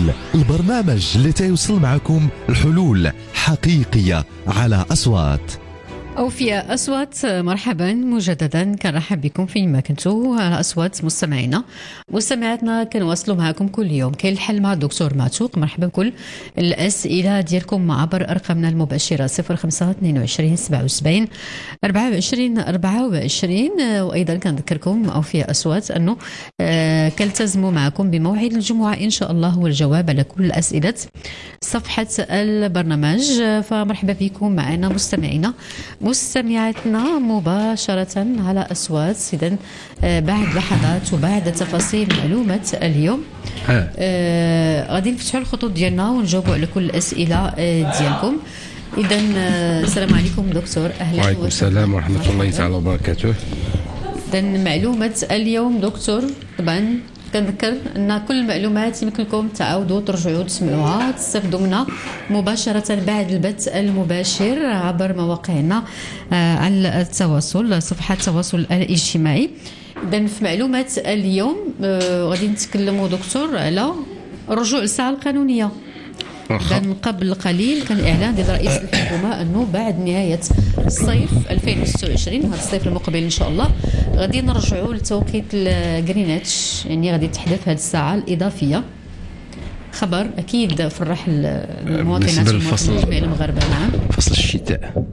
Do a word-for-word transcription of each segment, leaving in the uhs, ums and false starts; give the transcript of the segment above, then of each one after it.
البرنامج اللي تيوصل معكم الحلول حقيقية على أصوات. أوفياء أصوات، مرحبا مجددا، كنرحب بكم فين ما كنتوا على أصوات مستمعينا مستمعاتنا. كنواصلوا معكم كل يوم كاين الحل مع الدكتور معتوق. مرحبا بكل الأسئلة ديالكم عبر أرقامنا المباشرة صفر خمسة اثنين وعشرين سبعة وسبعين أربعة وعشرين أربعة وعشرين. وأيضا كنذكركم أوفياء أصوات أنه كنلتزموا معكم بموعد الجمعة إن شاء الله والجواب على كل أسئلة صفحة البرنامج. فمرحبا بكم معنا مستمعينا مستمعاتنا مباشرة على أصوات. إذن بعد لحظات وبعد تفاصيل معلومة اليوم آه غادي نفتحوا الخطوط ديالنا ونجاوبوا على كل الأسئلة آه ديالكم. إذن آه السلام عليكم دكتور. أهلا وعليكم السلام ورحمة الله تعالى وبركاته. إذن معلومة اليوم دكتور، طبعا كنذكر ان كل المعلومات يمكن لكم تعاودوا ترجعوا تسمعوها تستافدوا منها مباشره بعد البث المباشر عبر مواقعنا على التواصل، صفحات التواصل الاجتماعي. اذا في معلومات اليوم غادي نتكلموا دكتور على رجوع الساعه القانونيه. إذن قبل قليل كان إعلان ديال رئيس الحكومة أنه بعد نهاية الصيف ألفين وستة وعشرين، هذا الصيف المقبل إن شاء الله، غادي نرجعوا لتوقيت الجرينتش، يعني غادي تحدث هذه الساعة الإضافية. خبر أكيد فرح المواطنات والمواطنين جميع المغاربة. نعم، فصل الشتاء.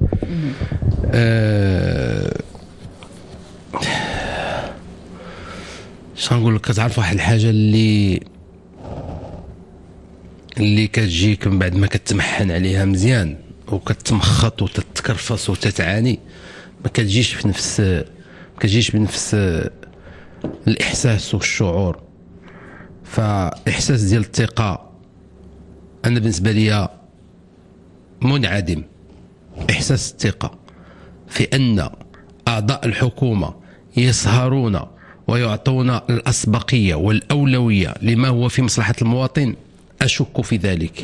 أه... شنو نقول لك، كتعرف واحد الحاجة اللي اللي كتجيك من بعد ما كتمحن عليها مزيان وكتمخط وتتكرفص وتتعاني، ما كتجيش في نفس ما كتجيش بنفس الاحساس والشعور. فاحساس ديال الثقه انا بالنسبه لي منعدم. احساس الثقه في ان اعضاء الحكومه يسهرون ويعطون الاسبقيه والاولويه لما هو في مصلحه المواطن، أشك في ذلك.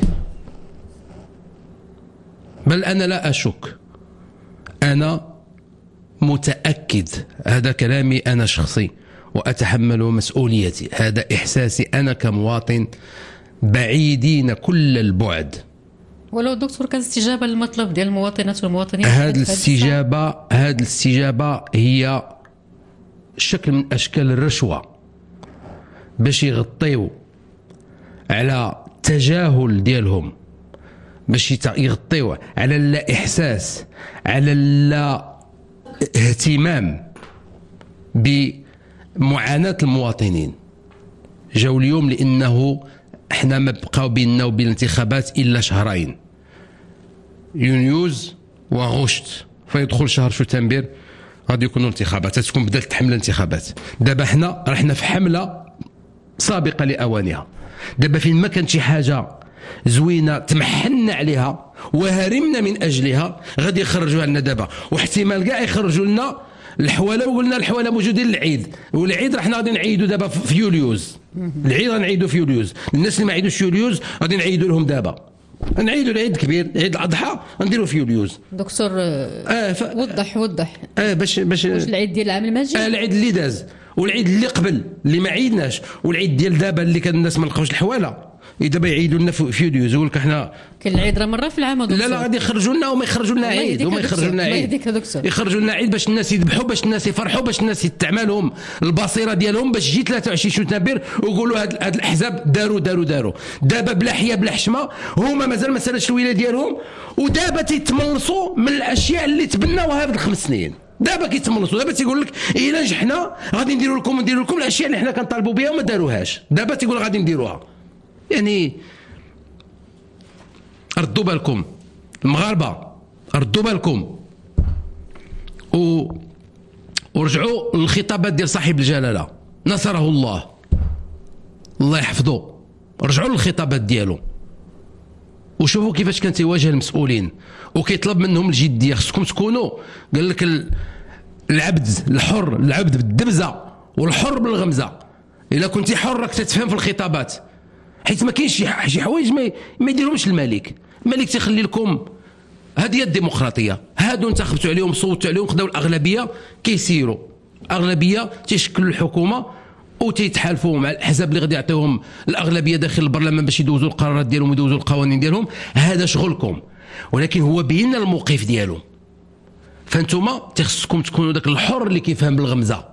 بل أنا لا أشك، أنا متأكد. هذا كلامي أنا شخصي وأتحمل مسؤوليتي، هذا إحساسي أنا كمواطن بعيدين كل البعد. ولو دكتور كان استجابة للمطلب ديال المواطنات والمواطنين، هذه الاستجابة هذه الاستجابة هي شكل من أشكال الرشوة باش يغطيو على التجاهل ديالهم، باش يغطيو على اللا احساس، على اللا اهتمام بمعاناة المواطنين. جاو اليوم لانه احنا ما بقاو بيننا وبين الانتخابات الا شهرين، يونيوز وغشت، فيدخل شهر شتنبر غادي يكونوا انتخابات، تكون بدات تحمل الانتخابات. دابا احنا رحنا في حمله سابقه لاوانها. دابا فين ما كانت شي حاجه زوينه تمحنا عليها وهرمنا من اجلها غادي يخرجوها لنا دابا، واحتمال كاع يخرجوا لنا الحواله. وقلنا الحواله موجودين للعيد، والعيد رحنا غادي نعيدوا دابا في يوليوز. العيد غنعيدوا في يوليوز. الناس اللي ما عيدوش يوليوز غادي نعيدوا لهم دابا، نعيدوا العيد الكبير، عيد الاضحى غنديروا في يوليوز. دكتور آه ف... وضح وضح اه باش باش واش العيد ديال العام الماجي؟ اه العيد اللي داز والعيد اللي قبل اللي ما عيدناش، والعيد ديال دابا اللي كان الناس ما لقاوش الحواله دابا يعيدوا لنا في يوليوز. يقول لك احنا كاين العيد راه مره في العام. لا لا غادي يخرجوا لنا وما يخرجوا لنا عيد وما يخرجوا لنا عيد، يخرجوا لنا عيد باش الناس يذبحوا، باش الناس يفرحوا، باش الناس يتعملهم البصيره ديالهم، باش يجي ثلاثة وعشرين شتنبر ويقولوا هاد, هاد الاحزاب داروا داروا داروا. دابا بلا حياه بلا حشمه، هما مازال ما سالش الولايه ديالهم، ودابا تيتملصوا من الاشياء اللي تبناوها هاد الخمس سنين. دابا كيتملصوا، دابا تيقول لك الا نجحنا غادي نديروا لكم نديروا لكم الاشياء اللي حنا كنطالبوا بها وما داروهاش. دابا تيقول غادي نديروها. يعني ردوا بالكم المغاربه، ردوا بالكم و... ورجعوا للخطابات ديال صاحب الجلاله نصره الله، الله يحفظه. رجعوا للخطابات ديالو وشوفوا كيفاش كان تيواجه المسؤولين وكيطلب منهم الجديه. خصكم تكونوا، قال لك العبد الحر، العبد بالدبزه والحر بالغمزه. الا كنتي حر راك تتفهم في الخطابات، حيت ما كاينش شي حوايج ما, ما يديرهمش الملك. الملك تيخلي لكم، هذه هي الديمقراطيه. هادو انتخبتوا عليهم، صوتوا عليهم، خداو الاغلبيه، كيسيروا اغلبيه تيشكلوا الحكومه وتيتحالفوا مع الاحزاب اللي غادي يعطيوهم الاغلبيه داخل البرلمان باش يدوزوا القرارات ديالهم ويدوزوا القوانين ديالهم، هذا شغلكم. ولكن هو بين الموقف ديالو، فانتوما تخصكم تكونوا داك الحر اللي كيفهم بالغمزه،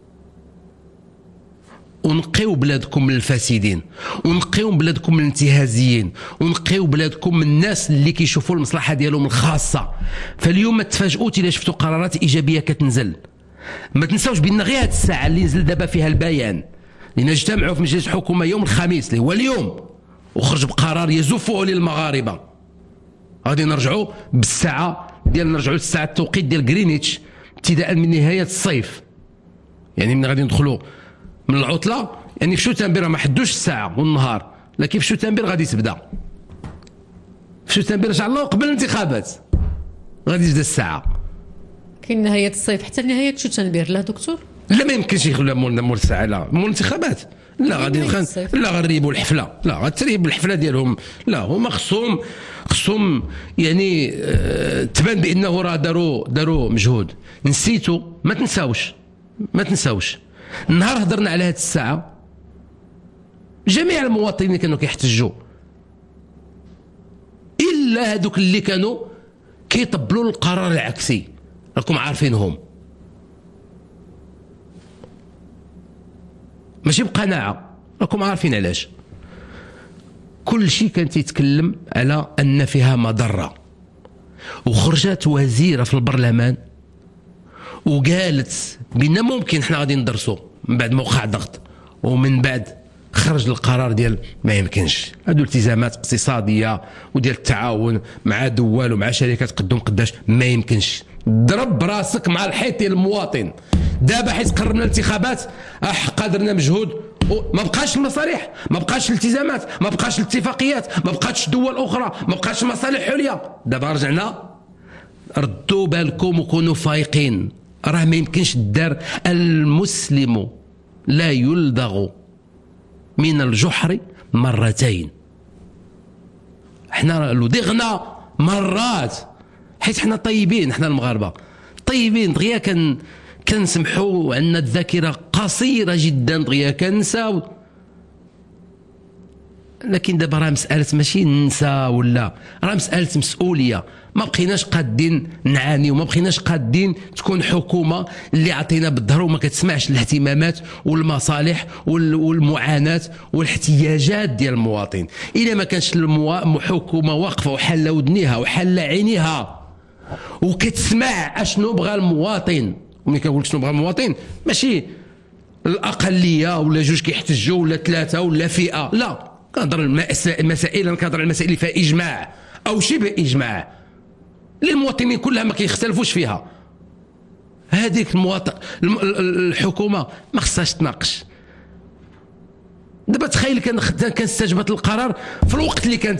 ونقيو بلادكم من الفاسدين، ونقيو بلادكم من الانتهازيين، ونقيو بلادكم من الناس اللي كيشوفوا المصلحه ديالهم الخاصه. فاليوم ما تفاجئوا الا شفتوا قرارات ايجابيه كتنزل. ما تنساوش بان غير هذه الساعه اللي نزل دابا فيها البيان، لان اجتمعوا في مجلس الحكومه يوم الخميس اللي هو اليوم، وخرج بقرار يزفه للمغاربه. غادي نرجعوا بالساعه ديال نرجعوا للساعه التوقيت ديال غرينيتش ابتداء من نهايه الصيف، يعني من غادي ندخلوا من العطله. يعني في شتنبر ما حدوش الساعه والنهار، لكن في شتنبر غادي تبدا. في شتنبر ان شاء الله قبل الانتخابات غادي تبدا الساعه. كاين نهايه الصيف حتى نهايه شتنبر لا دكتور؟ لا ما يمكنش يخلوها مول مول الساعه، لا مول الانتخابات لا غادي نخن... لا غنريبوا الحفله، لا غتريب الحفله ديالهم. لا هما خصهم خصهم يعني آه تبان بانه راه داروا داروا مجهود. نسيتوا، ما تنساوش ما تنساوش النهار هضرنا على هذه الساعه جميع المواطنين كانوا كيحتجوا، الا هذوك اللي كانوا كيطبلوا القرار العكسي، راكم عارفينهم. ماشي بقناعه، راكم عارفين علاش. كل شيء كان تيتكلم على ان فيها مضره، وخرجت وزيره في البرلمان وقالت بان ممكن حنا غادي ندرسوا من بعد ما وقع ضغط، ومن بعد خرج القرار ديال ما يمكنش. هادو التزامات اقتصاديه وديال التعاون مع دول ومع شركات قدهم قداش، ما يمكنش. ضرب راسك مع الحيط ديال المواطن. دابا حيت قربنا الانتخابات احقا درنا مجهود، ما بقاش المصالح، ما بقاش الالتزامات، ما بقاش الاتفاقيات، ما بقاش دول اخرى، ما بقاش مصالح عليا. دابا رجعنا. ردوا بالكم وكونوا فايقين، راه ما يمكنش الدار. المسلم لا يلدغ من الجحر مرتين. احنا لدغنا مرات حيت احنا طيبين، احنا المغاربه طيبين دغيا. كان كنسمحوا عندنا الذاكره قصيره جدا، دغيا كنساو. لكن دابا راه مساله ماشي ننسى ولا، راه مساله مسؤوليه. ما بقيناش قادين نعاني، وما بقيناش قادين تكون حكومه اللي عطينا بالظهر وما كتسمعش الاهتمامات والمصالح والمعاناه والاحتياجات ديال المواطن. الا ما كانش الحكومه واقفه وحاله ودنيها وحاله عينيها وكتسمع اشنو بغى المواطن. وملي كنقول شنو بغى المواطن ماشي الاقليه ولا جوج كيحتجوا ولا ثلاثه ولا فئه، لا. كنهضر المسائل، انا كنهضر على المسائل اللي فيها اجماع او شبه اجماع اللي المواطنين كلها ما كيختلفوش فيها. هذيك المواطن الحكومه ما خصهاش تناقش. دابا تخيل كان كان استجابت القرار في الوقت اللي كانت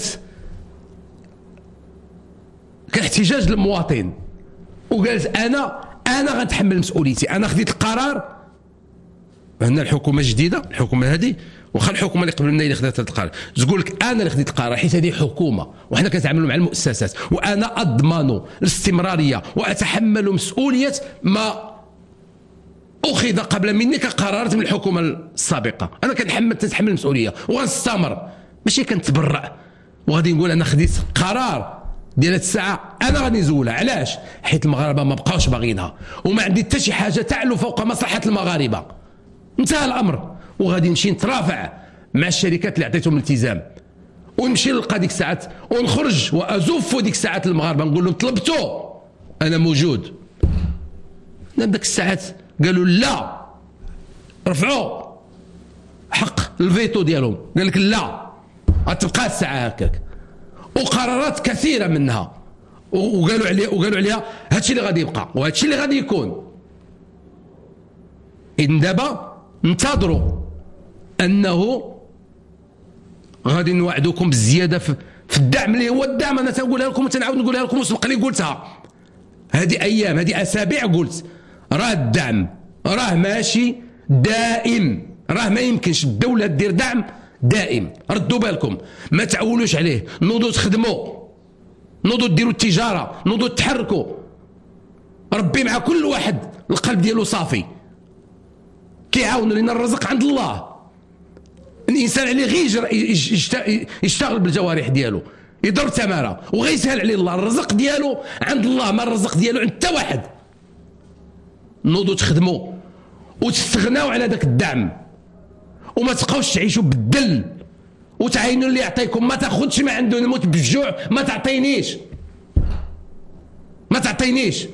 كان احتجاج للمواطن، وقالت انا انا غنتحمل مسؤوليتي، انا خديت القرار. هنا الحكومه الجديده، الحكومه هذه واخا الحكومه اللي قبل منا اللي خدات هذا القرار، تقول لك انا اللي خديت القرار حيت هذه حكومه وحنا كنتعاملوا مع المؤسسات، وانا اضمن الاستمراريه واتحمل مسؤوليه ما اخذ قبل مني كقرارات من الحكومه السابقه. انا كنتحمل تتحمل المسؤوليه وغنستمر، ماشي كنتبرع وغادي نقول انا خديت قرار ديال هذه الساعه انا غادي نزولها. علاش؟ حيت المغاربه ما بقاوش باغينها، وما عندي حتى شي حاجه تعلو فوق مصلحه المغاربه. انتهى الامر. وغادي نمشي نترافع مع الشركات اللي عطيتهم الالتزام، ونمشي نلقى ديك الساعات ونخرج وازف ديك الساعات المغاربه نقول لهم طلبتوا انا موجود. ديك الساعات قالوا لا، رفعوا حق الفيتو ديالهم، قال لك لا غتبقى الساعه هكاك. وقرارات كثيره منها وقالوا عليها وقالوا عليها هادشي اللي غادي يبقى وهادشي اللي غادي يكون. إذن دابا انتظروا انه غادي نوعدوكم بالزياده في, في الدعم اللي هو الدعم. انا تنقولها لكم وتنعاود نقولها لكم وسبق لي قلتها هذه ايام هذه اسابيع، قلت راه الدعم راه ماشي دائم، راه ما يمكنش الدوله دير دعم دائم. ردوا بالكم، ما تعولوش عليه. نوضوا تخدموا، نوضوا ديروا التجاره، نوضوا تحركوا. ربي مع كل واحد القلب ديالو صافي. كيعاونوا لان الرزق عند الله. الانسان عليه غير يشتغل بالجوارح ديالو يضرب تماره وغيسهل عليه الله. الرزق ديالو عند الله، ما الرزق ديالو عند حتى واحد. نوضوا تخدموا وتستغناو على ذاك الدعم وما تبقاوش تعيشوا بالدل وتعينوا اللي يعطيكم. ما تاخذش ما عنده، نموت بالجوع ما تعطينيش ما تعطينيش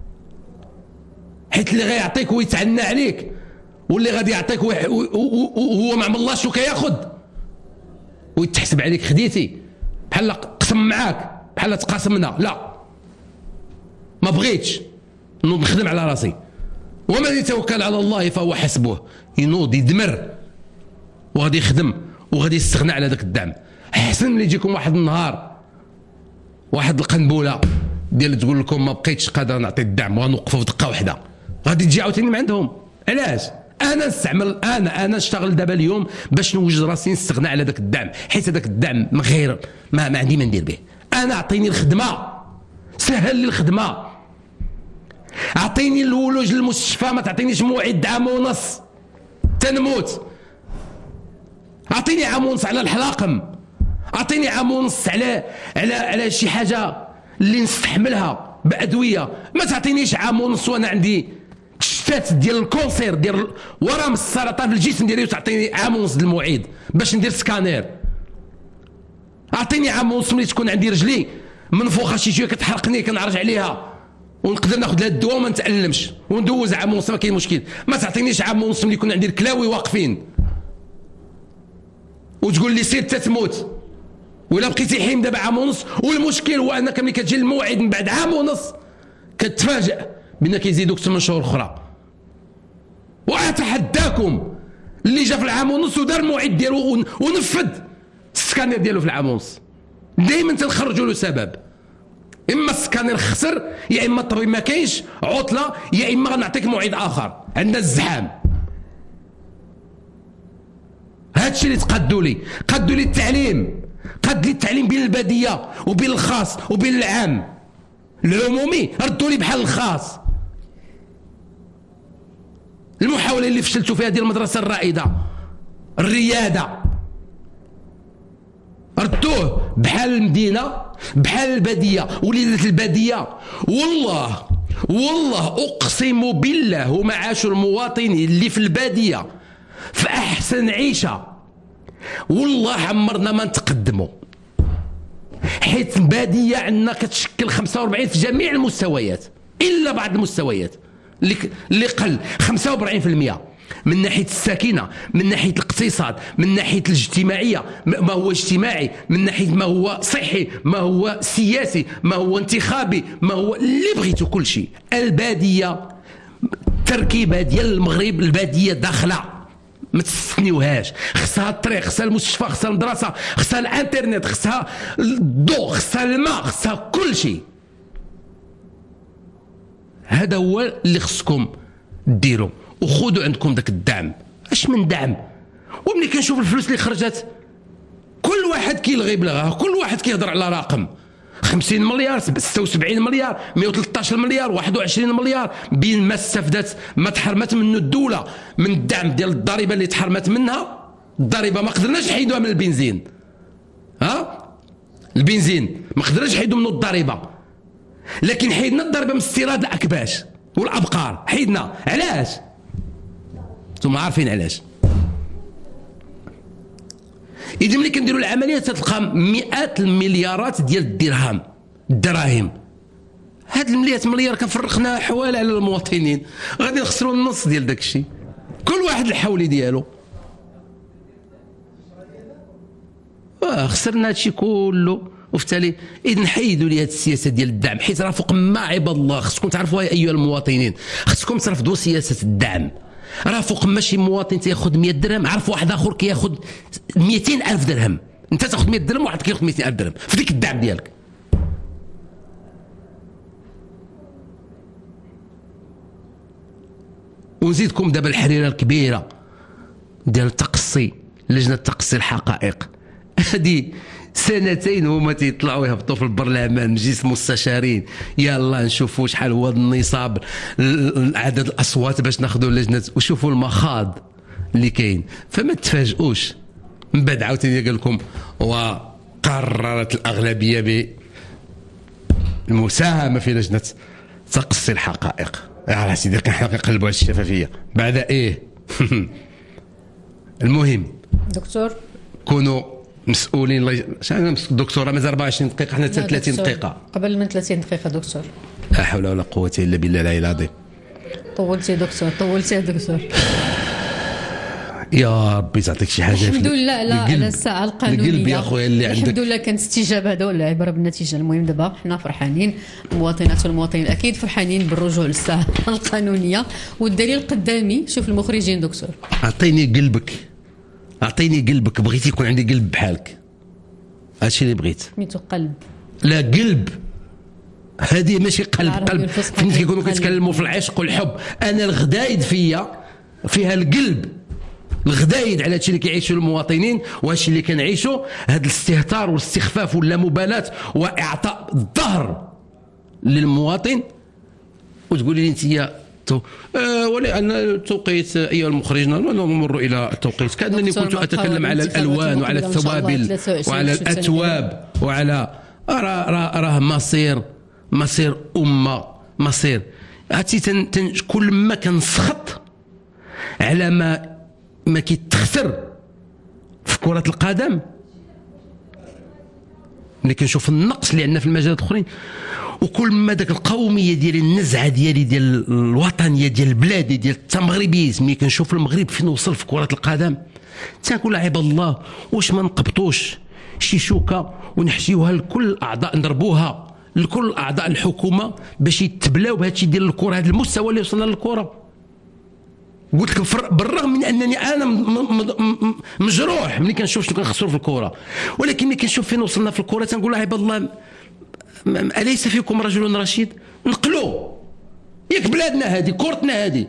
حيت اللي غيعطيك ويتعنى عليك واللي غادي يعطيك وهو ما عمل الله شو كياخذ ويتحسب عليك خديتي بحال قسم معاك بحال تقاسمنا. لا، ما بغيتش نوض نخدم على راسي. ومن يتوكل على الله فهو حسبه. ينوض يدمر وغادي يخدم وغادي يستغنى على ذاك الدعم. احسن ملي يجيكم واحد النهار واحد القنبله ديال تقول لكم ما بقيتش قادر نعطي الدعم وغنوقفوا في دقه واحده، غادي تجي عاوتاني من عندهم. علاش؟ انا نستعمل انا انا نشتغل دابا اليوم باش نوجد راسي نستغنى على ذاك الدعم، حيت هذاك الدعم من غير ما, ما عندي ما ندير به. انا اعطيني الخدمه، سهل لي الخدمه، اعطيني الولوج للمستشفى، ما تعطينيش موعد عام ونص تنموت. اعطيني عام ونص على الحلاقم، اعطيني عام ونص على على على شي حاجه اللي نستحملها بادويه. ما تعطينيش عام ونص وانا عندي كشفات ديال الكونسير ديال ورم السرطان في الجسم ديالي وتعطيني عام ونص الموعد باش ندير سكانير. اعطيني عام ونص ملي تكون عندي رجلي منفوخه شي شويه كتحرقني كنعرج عليها ونقدر ناخذ لها الدواء وما نتالمش وندوز عام ونص ما كاين مشكل. ما تعطينيش عام ونص ملي يكون عندي الكلاوي واقفين وتقول لي سير تتموت ولا بقيتي حيم دابا عام ونص. والمشكل هو انك ملي كتجي الموعد من بعد عام ونص كتفاجئ بان كيزيدوك ثمان شهور اخرى. واتحداكم اللي جا في العام ونص ودار الموعد ديالو ونفذ السكانير ديالو في العام ونص، دائما تنخرجوا له سبب. اما السكانير خسر، يا اما الطبيب ما كاينش عطله، يا اما غنعطيك موعد اخر عندنا الزحام. هادشي اللي تقادوا لي، قادوا لي التعليم، قاد لي التعليم بين الباديه وبين الخاص وبين العام. العمومي ردوا لي بحال الخاص. المحاوله اللي فشلتوا فيها ديال المدرسه الرائده الرياده ردوه بحال المدينه بحال الباديه. وليدات الباديه والله والله اقسم بالله هما عاشوا المواطنين اللي في الباديه في احسن عيشه. والله عمرنا ما نتقدموا، حيت الباديه عندنا كتشكل خمسة وأربعين في جميع المستويات الا بعض المستويات اللي اللي قل خمسة وأربعين بالمئة من ناحيه السكينه، من ناحيه الاقتصاد، من ناحيه الاجتماعيه، ما هو اجتماعي، من ناحيه ما هو صحي، ما هو سياسي، ما هو انتخابي، ما هو اللي بغيتو كل شيء. الباديه التركيبه ديال المغرب، الباديه داخله ما تستثنيوهاش. خصها الطريق، خصها المستشفى، خصها المدرسه، خصها الانترنت، خصها الضوء، خصها الماء، خصها كل شيء. هذا هو اللي خصكم ديروا وخذوا عندكم داك الدعم. اش من دعم؟ وملي كنشوف الفلوس اللي خرجت كل واحد كيلغي بلغه، كل واحد كيهضر على رقم خمسين مليار، ستة وسبعين مليار، مئة وثلاثة عشر مليار، واحد وعشرين مليار، بين ما استفدت ما تحرمت منه الدوله من الدعم ديال الضريبه اللي تحرمت منها. الضريبه ما قدرناش نحيدوها من البنزين، ها البنزين ما قدرناش نحيدو منه الضريبه، لكن حيدنا الضريبه من استيراد الاكباش والابقار. حيدنا علاش؟ انتم عارفين علاش. إذا ملي كنديروا العمليه تلقى مئات المليارات ديال الدرهم الدراهم. هاد المئات مليار كنفرقناها حوالي على المواطنين، غادي نخسروا النص ديال داك الشيء، كل واحد الحولي ديالو. آه خسرنا هادشي كله. وفي التالي اذا نحيدوا لي هذه السياسه ديال الدعم، حيت راه فوق ما عباد الله خصكم تعرفوها ايها المواطنين، خصكم ترفضوا سياسه الدعم. راه فوق ما شي مواطن تياخذ مئة درهم، عرف واحد اخر كياخذ مئتين ألف درهم. انت تاخذ مئة درهم وواحد كياخذ مئتين ألف درهم في ديك الدعم ديالك. ونزيدكم دابا الحريره الكبيره ديال التقصي، لجنه تقصي الحقائق هذه سنتين هما تيطلعوا يهبطوا في البرلمان مجلس المستشارين، يلا نشوفوا شحال هو النصاب عدد الاصوات باش ناخذوا اللجنه، وشوفوا المخاض اللي كاين. فما تفاجئوش من بعد عاوتاني قال لكم وقررت الاغلبيه بالمساهمه في لجنه تقصي الحقائق. يا سيدي كنقلبوا على الشفافيه بعد ايه. المهم دكتور كونوا مسؤولين. الله شحال الدكتوره مازال أربعة وعشرين دقيقه، حنا حتى ثلاثين دقيقه قبل من ثلاثين دقيقه دكتور. لا حول ولا قوه الا بالله العلي العظيم. طولتي دكتور طولتي دكتور. يا ربي تعطيك شي حاجه. الحمد لله لا على الساعه القانونيه. القلب يا خويا اللي عندك. الحمد لله كانت استجابه هذا ولا عباره بالنتيجه. المهم دابا حنا فرحانين، المواطنات والمواطنين اكيد فرحانين بالرجوع للساعه القانونيه، والدليل قدامي. شوف المخرجين دكتور. اعطيني قلبك، اعطيني قلبك. بغيتي يكون عندي قلب بحالك، هادشي اللي بغيت. سميتو قلب لا قلب، هذه ماشي قلب. قلب فهمتي كيكونوا كيتكلموا في العشق والحب. انا الغدايد فيا فيها القلب، الغدايد على هادشي اللي كيعيشوا المواطنين وهادشي اللي كنعيشوا. هذا الاستهتار والاستخفاف واللامبالاه واعطاء الظهر للمواطن، وتقولي لي انت تو أه ولأن التوقيت أيها المخرج نمر إلى التوقيت. كأنني كنت أتكلم على الألوان وعلى الثوابل وعلى الأثواب وعلى راه راه مصير مصير أمة مصير. عرفتي كل ما كنسخط على ما ما كيتخسر في كرة القدم، ملي كنشوف النقص اللي عندنا في المجالات الاخرين، وكل ما داك القوميه ديالي النزعه ديالي ديال الوطنيه ديال البلاد ديال التمغربيزم، ملي كنشوف المغرب فين وصل في كره القدم تنقول عباد الله واش ما نقبطوش شي شوكه ونحشيوها لكل الاعضاء، نضربوها لكل اعضاء الحكومه باش يتبلاو بهذا الشيء ديال الكره، هذا المستوى اللي وصلنا للكره. قلت لك بالرغم من انني انا مجروح ملي كنشوف شنو كنخسروا في الكره، ولكن ملي كنشوف فين وصلنا في الكره تنقول عباد الله اليس فيكم رجل رشيد؟ نقلوا ياك بلادنا هذه، كورتنا هذه،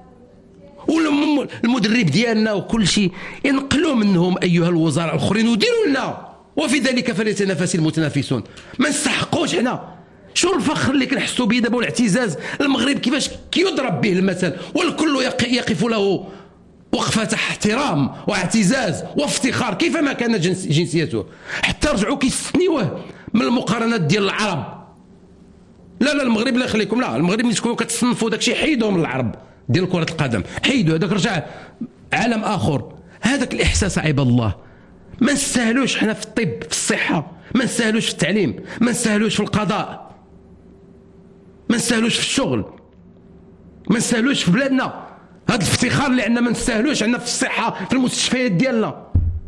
والمدرب ديالنا وكل شيء ينقلوا منهم ايها الوزراء الاخرين وديروا لنا، وفي ذلك فليتنافس المتنافسون. ما نستحقوش حنا. شو الفخر اللي كنحسوا به دابا والاعتزاز؟ المغرب كيفاش كيضرب به المثل والكل يقف له وقفة احترام واعتزاز وافتخار كيفما كانت جنسيته، حتى رجعوا كيستثنيوه من المقارنات ديال العرب. لا لا المغرب لا يخليكم، لا المغرب ملي تكونوا كتصنفوا داكشي حيدوا من العرب ديال كرة القدم، حيدوا هذاك، رجع عالم اخر. هذاك الاحساس عباد الله ما نستاهلوش حنا في الطب، في الصحة، ما نستاهلوش في التعليم، ما نستاهلوش في القضاء، ما نستاهلوش في الشغل، ما نستاهلوش في بلادنا. هذا الافتخار اللي عندنا ما نستاهلوش عندنا في الصحة، في المستشفيات ديالنا.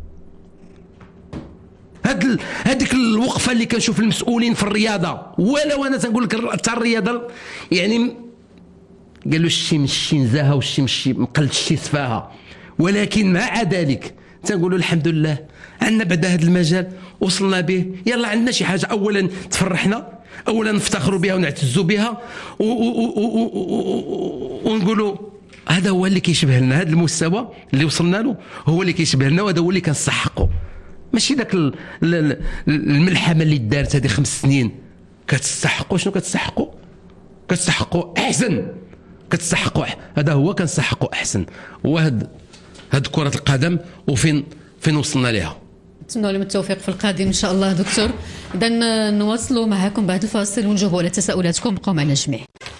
هاد هذيك الوقفة اللي كنشوف المسؤولين في الرياضة، ولو انا تنقول لك تاع الرياضة يعني قالوا الشي مشي نزاها والشي مشي مقلت الشي سفاها، ولكن مع ذلك تنقولوا الحمد لله عندنا بعد هذا المجال وصلنا به. يلا عندنا شي حاجة أولا تفرحنا، اولا نفتخروا بها ونعتزوا بها، ونقولوا هذا هو اللي كيشبه لنا، هذا المستوى اللي وصلنا له هو اللي كيشبه لنا، وهذا هو اللي كنستحقوا. ماشي داك الملحمه اللي دارت هذه خمس سنين. كتستحقوا شنو كتستحقوا؟ كتستحقوا احسن، كتستحقوا هذا هو كنستحقوا احسن. وهاد هاد كرة القدم وفين فين وصلنا لها. نتمنوا لهم التوفيق في القادم ان شاء الله دكتور. اذا نواصلوا معكم بعد الفاصل ونجاوبوا على تساؤلاتكم. بقوا معنا جميع.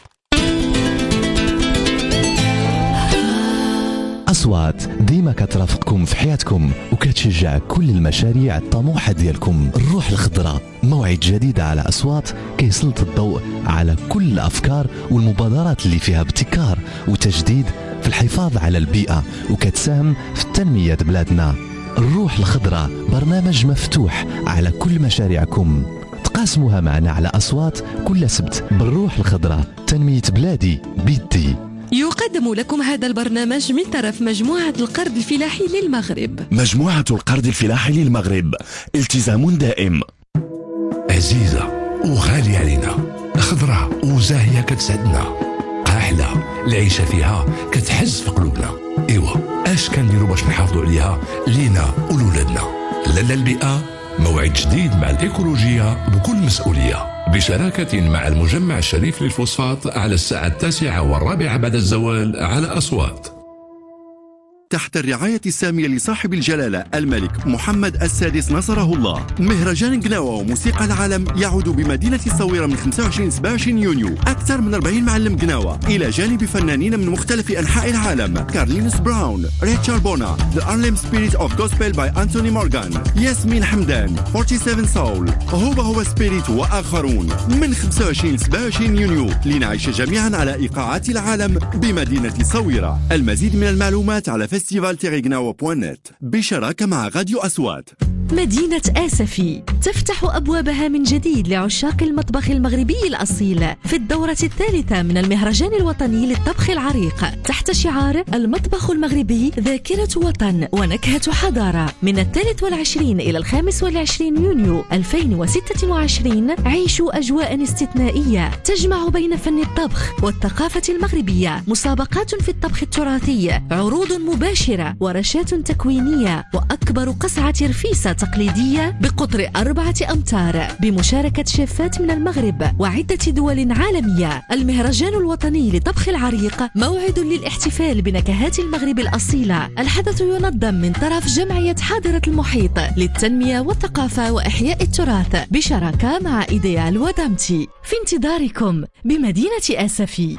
أصوات ديما كترافقكم في حياتكم وكتشجع كل المشاريع الطموحة ديالكم. الروح الخضراء موعد جديد على أصوات كيسلط الضوء على كل الأفكار والمبادرات اللي فيها ابتكار وتجديد في الحفاظ على البيئة وكتساهم في تنمية بلادنا. الروح الخضراء برنامج مفتوح على كل مشاريعكم، تقاسموها معنا على أصوات كل سبت. بالروح الخضراء تنمية بلادي بيدي. يقدم لكم هذا البرنامج من طرف مجموعة القرض الفلاحي للمغرب. مجموعة القرض الفلاحي للمغرب، التزام دائم. عزيزة وغالية علينا، خضراء وزاهية كتسعدنا، قاحلة العيشة فيها كتحز في قلوبنا. ايوا اش كنديروا باش نحافظوا عليها لينا ولولادنا؟ لالا البيئة موعد جديد مع الإيكولوجية بكل مسؤولية، بشراكة مع المجمع الشريف للفوسفات على الساعة التاسعة والرابعة بعد الزوال على أصوات. تحت الرعاية السامية لصاحب الجلالة الملك محمد السادس نصره الله، مهرجان قناوة وموسيقى العالم يعود بمدينة الصويرة من خمسة وعشرين إلى سبعة وعشرين يونيو. أكثر من أربعين معلم قناوة إلى جانب فنانين من مختلف أنحاء العالم: كارلينوس براون، ريتشارد بونا، The Harlem Spirit of Gospel by Anthony Morgan، ياسمين حمدان، سبعة وأربعين Soul، هوبا هو سبيريت وآخرون. من خمسة وعشرين إلى سبعة وعشرين يونيو لنعيش جميعا على إيقاعات العالم بمدينة الصويرة. المزيد من المعلومات على فيستيفال تيري قناوة بوان نت بشراكة مع راديو أصوات. مدينة آسفي تفتح أبوابها من جديد لعشاق المطبخ المغربي الأصيل في الدورة الثالثة من المهرجان الوطني للطبخ العريق تحت شعار المطبخ المغربي ذاكرة وطن ونكهة حضارة. من الثالث والعشرين إلى الخامس والعشرين يونيو ألفين وستة وعشرين عيشوا أجواء استثنائية تجمع بين فن الطبخ والثقافة المغربية، مسابقات في الطبخ التراثي، عروض مباشرة ورشات تكوينية، وأكبر قصعة رفيسة تقليدية بقطر أربعة أمتار بمشاركة شيفات من المغرب وعدة دول عالمية. المهرجان الوطني لطبخ العريق موعد للاحتفال بنكهات المغرب الأصيلة. الحدث ينظم من طرف جمعية حاضرة المحيط للتنمية والثقافة وإحياء التراث بشراكة مع إيديال ودامتي. في انتظاركم بمدينة آسفي.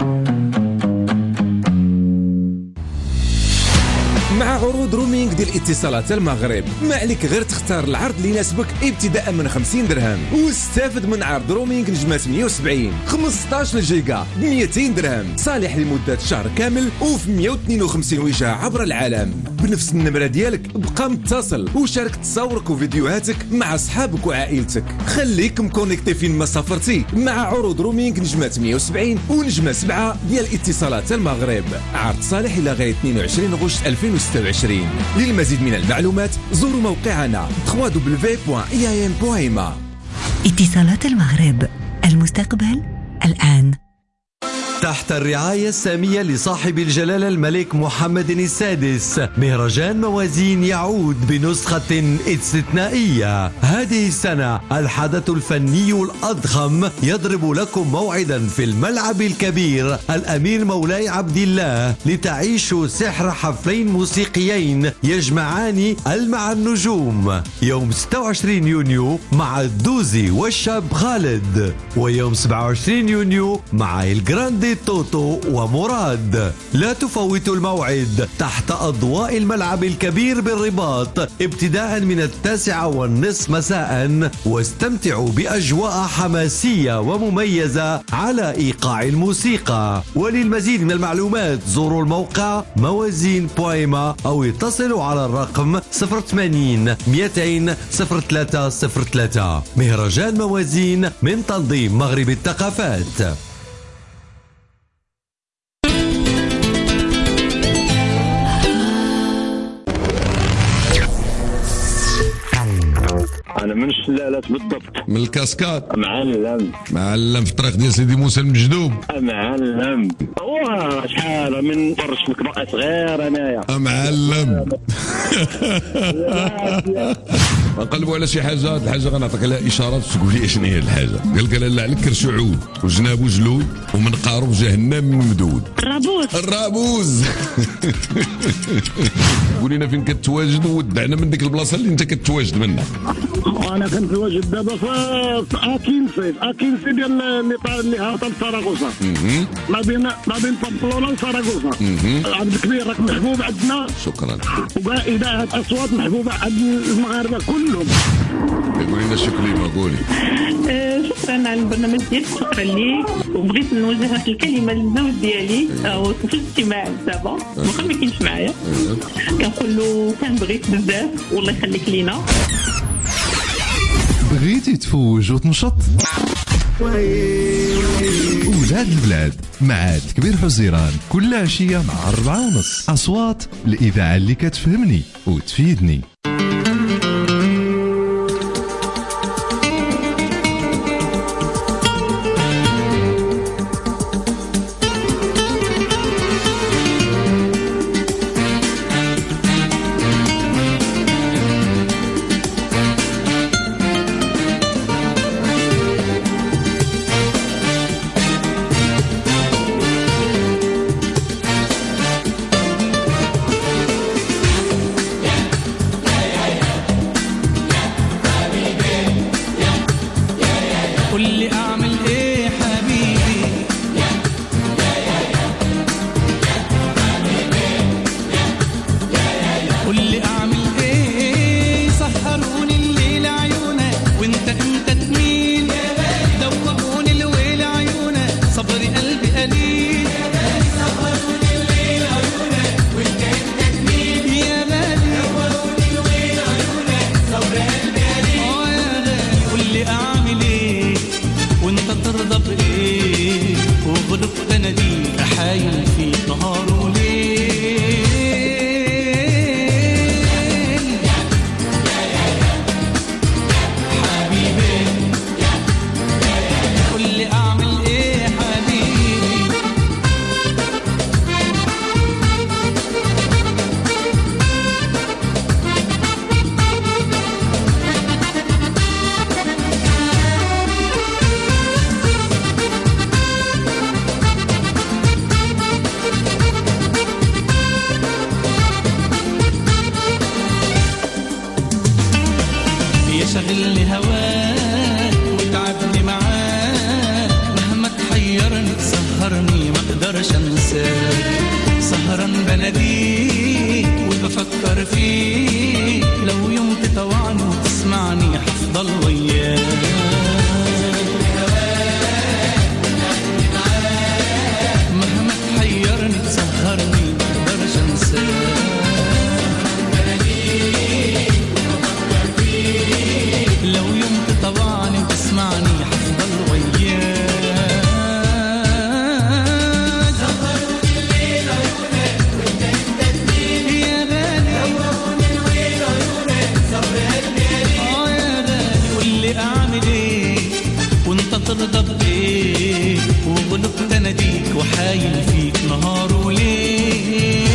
مع عروض رومينغ ديال اتصالات المغرب ما عليك غير تختار العرض اللي يناسبك ابتداء من خمسين درهم واستافد من عرض رومينغ نجمة ثمانية وسبعين خمسطاش جيجا ب مئتين درهم صالح لمدة شهر كامل وفي مئة واثنين وخمسين وجهة عبر العالم. بنفس النمرة ديالك بقى متصل وشارك تصاورك وفيديوهاتك مع اصحابك وعائلتك. خليك مكونيكتي فين ما سافرتي مع عروض رومينغ نجمة ثمانية وسبعين ونجمة سبعة ديال اتصالات المغرب. عرض صالح الى غاية اثنين وعشرين غشت ألفين وستة وعشرين. للمزيد من المعلومات زوروا موقعنا دبليو دبليو دبليو دوت إي آي إن دوت إم إ. اتصالات المغرب، المستقبل الآن. تحت الرعاية السامية لصاحب الجلالة الملك محمد السادس، مهرجان موازين يعود بنسخة استثنائية. هذه السنة الحدث الفني الأضخم يضرب لكم موعدا في الملعب الكبير الأمير مولاي عبد الله لتعيشوا سحر حفلين موسيقيين يجمعان المع النجوم. يوم ستة وعشرين يونيو مع الدوزي والشاب خالد، ويوم سبعة وعشرين يونيو مع الجراندي توتو ومراد. لا تفوتوا الموعد تحت أضواء الملعب الكبير بالرباط ابتداء من التاسعة والنصف مساء، واستمتعوا بأجواء حماسية ومميزة على إيقاع الموسيقى. وللمزيد من المعلومات زوروا الموقع موازين بويما أو اتصلوا على الرقم صفر ثمانين مئتين صفر ثلاثة صفر ثلاثة. مهرجان موازين من تنظيم مغرب الثقافات. أنا من الشلالات بالضبط. من الكاسكاد. معلم. معلم في الطريق ديال سيدي موسى المجدوب. معلم. واه شحال من فرش لك بقى صغير أنايا. معلم. نقلبوا على شي حاجة، هاد الحاجة غنعطيك لها إشارات تقول لي شنو هي الحاجة. قال لك لا عليك كرش عود وجنابو جلود ومنقارو جهنم ممدود. الرابوس. الرابوس. قول لنا فين كتواجد ودعنا من ديك البلاصة اللي أنت كتواجد منها. وانا كنتواجد دابا في اكينسي اكينسي ديال اللي اللي هابطه لساراغوسا ما بين ما بين بامبلونا وساراغوسا. عبد الكبير راك محبوب عندنا. شكرا. وكاع اذاعه اصوات محبوبه عند المغاربه كلهم. قولي لنا شي كلمه قولي. شكرا على البرنامج ديالك، شكرا ليك، وبغيت نوجه لك الكلمه للزوج ديالي وفي الاجتماع دابا واخا ما كاينش معايا كنقول له كنبغيك بزاف والله يخليك لينا. بغيتي تفوج وتنشط؟ ولاد البلاد مع كبير حزيران كل عشية مع أربعة ونص. أصوات الإذاعة اللي كتفهمني وتفيدني. قول لي اعمل ايه حبيبي قول لي اعمل ايه سهروني الليل عيونك وانت انت تميل دوقوني الويل عيونك صبري قلبي قليل سهروني الليل عيونك وانت انت تميل يا غالي دوقوني الويل عيونك صبري قلبي قليل اه يا غالي قول لي اعمل ايه وانت ترضى بايه وغلبت اناديك احايل فيك نهار وليل شغلني هواك وتعبني معاك مهما تحيرني تسهرني ما اقدرش انساك سهران بناديك وبفكر فيك لو يوم تطوعني وتسمعني هفضل وياك مهما تحيرني تسهرني ما اقدرش انساك لو يوم تطوعني وتسمعني هفضل وياك سهروني الليل عيونك وانت انت تميل يا غالي دوقوني الويل عيونك صبر قلبي قليل اه يا غالي قول لي اعمل ايه وانت ترضى بايه وغلبت اناديك وحايل فيك نهار وليل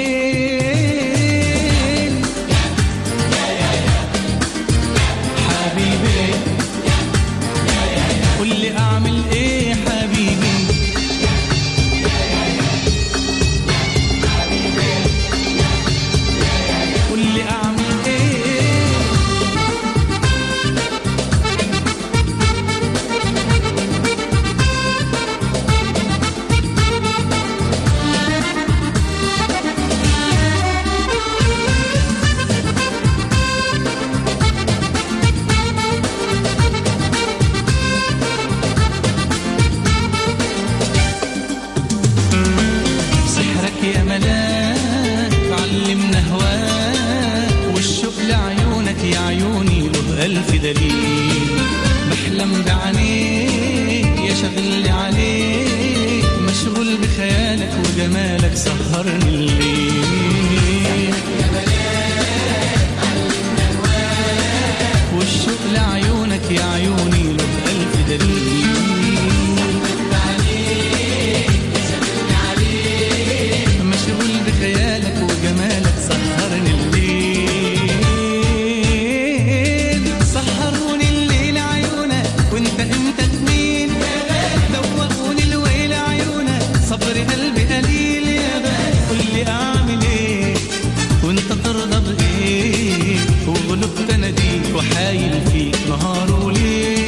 قول لي اعمل ايه حبيبي قول لي اعمل ايه يا ملاك علمنا هواك والشوق لعيونك يا عيوني له ألف دليل بحلم بعينيك يا شغلي عليك مشغول بخيالك وجمالك سهرني الليل يا ملاك علمنا هواك والشوق لعيونك يا عيوني له ألف دليل خيالك وجمالك سهرني الليل سهروني الليل عيونك وانت انت تميل دوقوني الويل عيونك صبري قلبي قليل يا غالي قول لي اعمل ايه وانت ترضى بايه وغلبت اناديك وحايل فيك نهار وليل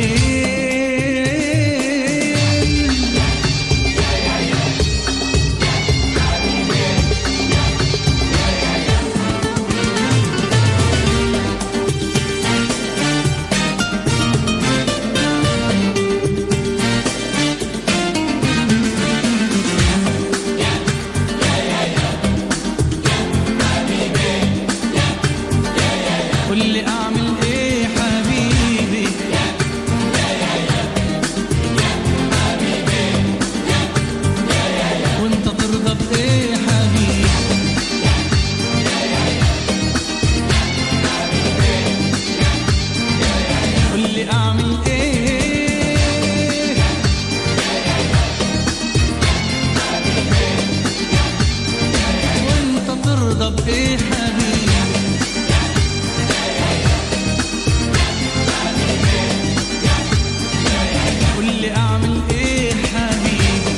قول لي اعمل ايه حبيبي وانت ترضى بايه حبيبي قول لي اعمل ايه وانت ترضى بايه حبيبي قول لي اعمل ايه حبيبي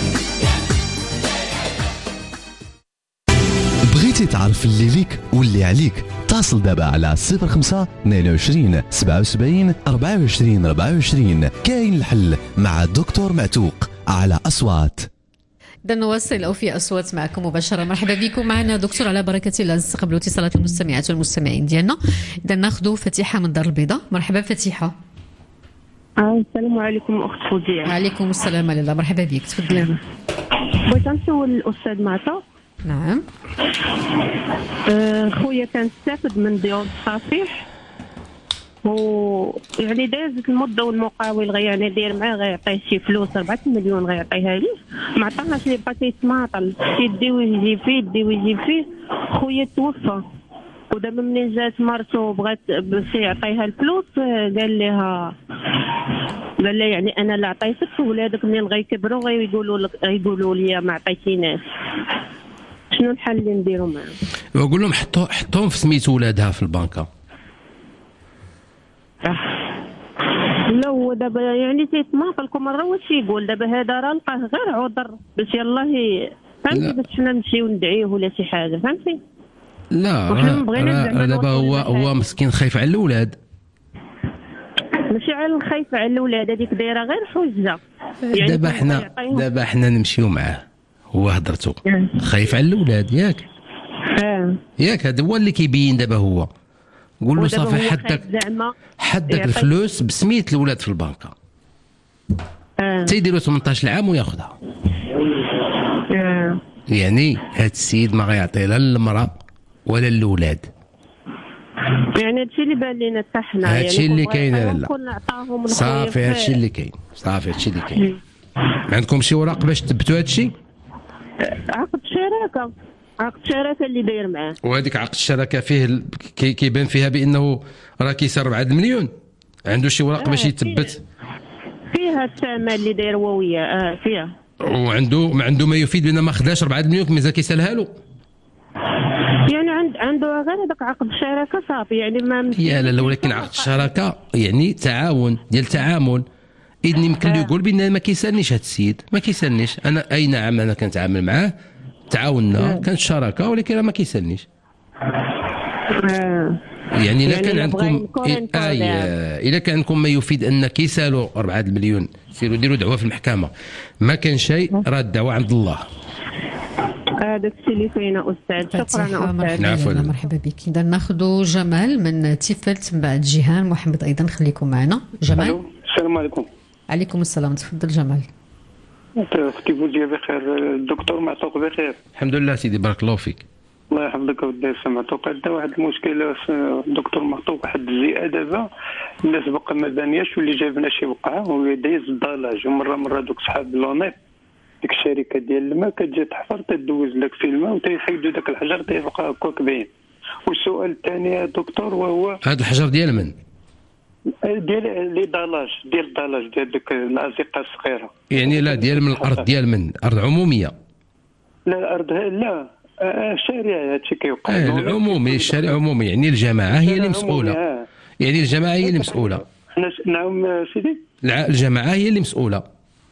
بغيتي تعرف اللي ليك واللي عليك اتصل دابا على صفر خمسة اثنين وعشرين سبعة وسبعين أربعة وعشرين أربعة وعشرين. كاين الحل مع الدكتور معتوق على أصوات. إذا نواصل أو في أصوات معكم مباشرة. مرحبا بكم معنا دكتور على بركة الله. نستقبلوا اتصالات المستمعات والمستمعين ديالنا. إذا ناخذوا فتيحة من الدار البيضاء. مرحبا فتيحة. السلام عليكم أخت فوزية. وعليكم السلام ورحمة الله. مرحبا بك تفضلي. بغيت نسول الأستاذ معطى. نعم. آه خويا كان استافد من ديال التصافيح و يعني دازت المده والمقاول غير يعني داير معاه غيعطيه شي فلوس أربعة مليون غيعطيها ليه، ما عطاهاش لي بقى تيتماطل يدي ويجي فيه يدي ويجي فيه. خويا توفى ودابا منين جات مرته بغات باش يعطيها الفلوس قال لها قال لها يعني انا اللي عطيتك ولادك منين غيكبروا غيقولوا لك غيقولوا لي ما عطيتيناش. شنو الحل اللي نديرو معاهم؟ وقول لهم حطوا حطوهم في سميت ولادها في البنكه. لا هو دابا يعني تيتماطل كل مره واش يقول دابا هذا راه لقاه غير عذر باش يلاه فهمتي باش حنا نمشيو ندعيوه ولا شي حاجه فهمتي. لا راه دابا هو هو مسكين خايف على الاولاد. ماشي على خايف على الاولاد هذيك دايره غير حجه يعني دابا حنا دابا حنا نمشيو معاه هو هضرته خايف على الاولاد ياك اه ياك هذا هو اللي كيبين دابا هو قول له صافي حدك حدك الفلوس بسميت الاولاد في البنكه اه تيديروا ثمنطاش عام وياخذها اه يعني هذا السيد ما غيعطي لا للمراه ولا للاولاد. يعني هادشي اللي بان لينا حتى حنا هادشي اللي كاين لا صافي هادشي اللي كاين صافي هادشي اللي كاين. ما عندكم شي اوراق باش تثبتوا هادشي؟ عقد شراكه عقد شراكه اللي داير معاه. وهذيك عقد الشراكه فيه كيبان فيها بانه راه كيسر أربعة المليون. عنده شي اوراق باش يثبت؟ فيها الثمن اللي داير هو وياه اه فيها. وعنده ما عنده ما يفيد بان ما خداش أربعة المليون مازال كيسالها له. يعني عند عنده غير هذاك عقد الشراكه صافي يعني ما يا لا ولكن عقد الشراكه يعني تعاون ديال تعامل. إذن يمكن له يقول بان ما كيسالنيش هذا السيد ما كيسالنيش انا اي نعم انا كنتعامل معاه تعاوننا كانت شراكه ولكن ما كيسالنيش. يعني الا كان عندكم اي الا كان عندكم ما يفيد ان كيسالوا أربعة المليون سيروا ديروا دعوه في المحكمه. ما كان شيء راه الدعوه عند الله. هذاك الشيء اللي كاين استاذ. شكرا استاذ. عفوا مرحبا بك. اذا ناخذوا جمال من تيفلت من بعد جيهان محمد ايضا خليكم معنا. جمال السلام عليكم. عليكم السلام تفضل جمال. اختي فوزية بخير الدكتور معتوق بخير؟ الحمد لله سيدي بارك الله فيك. الله يحفظك ودي معتوق. عندنا واحد المشكله الدكتور معتوق واحد الزئه دابا الناس باقا ما بانياش واللي جابنا شي وقعه ودايز الضلاج ومره مره دوك صحاب لونيب ديك الشركه ديال الماء كتجي تحفر تدوز لك في الماء وتيحيدوا داك الحجر تيبقى هكاك باين. والسؤال الثاني يا دكتور وهو هذا الحجر ديال من؟ ديال لي دالاج ديال الدالاج ديال ديك الازقه الصغيره. يعني لا ديال من الارض ديال من ارض عموميه؟ لا الارض لا الشارع هادشي كيوقع. اه العمومي الشارع عمومي يعني الجماعه هي اللي مسؤوله. يعني الجماعه هي اللي مسؤوله. نعم سيدي. الجماعه هي اللي مسؤوله.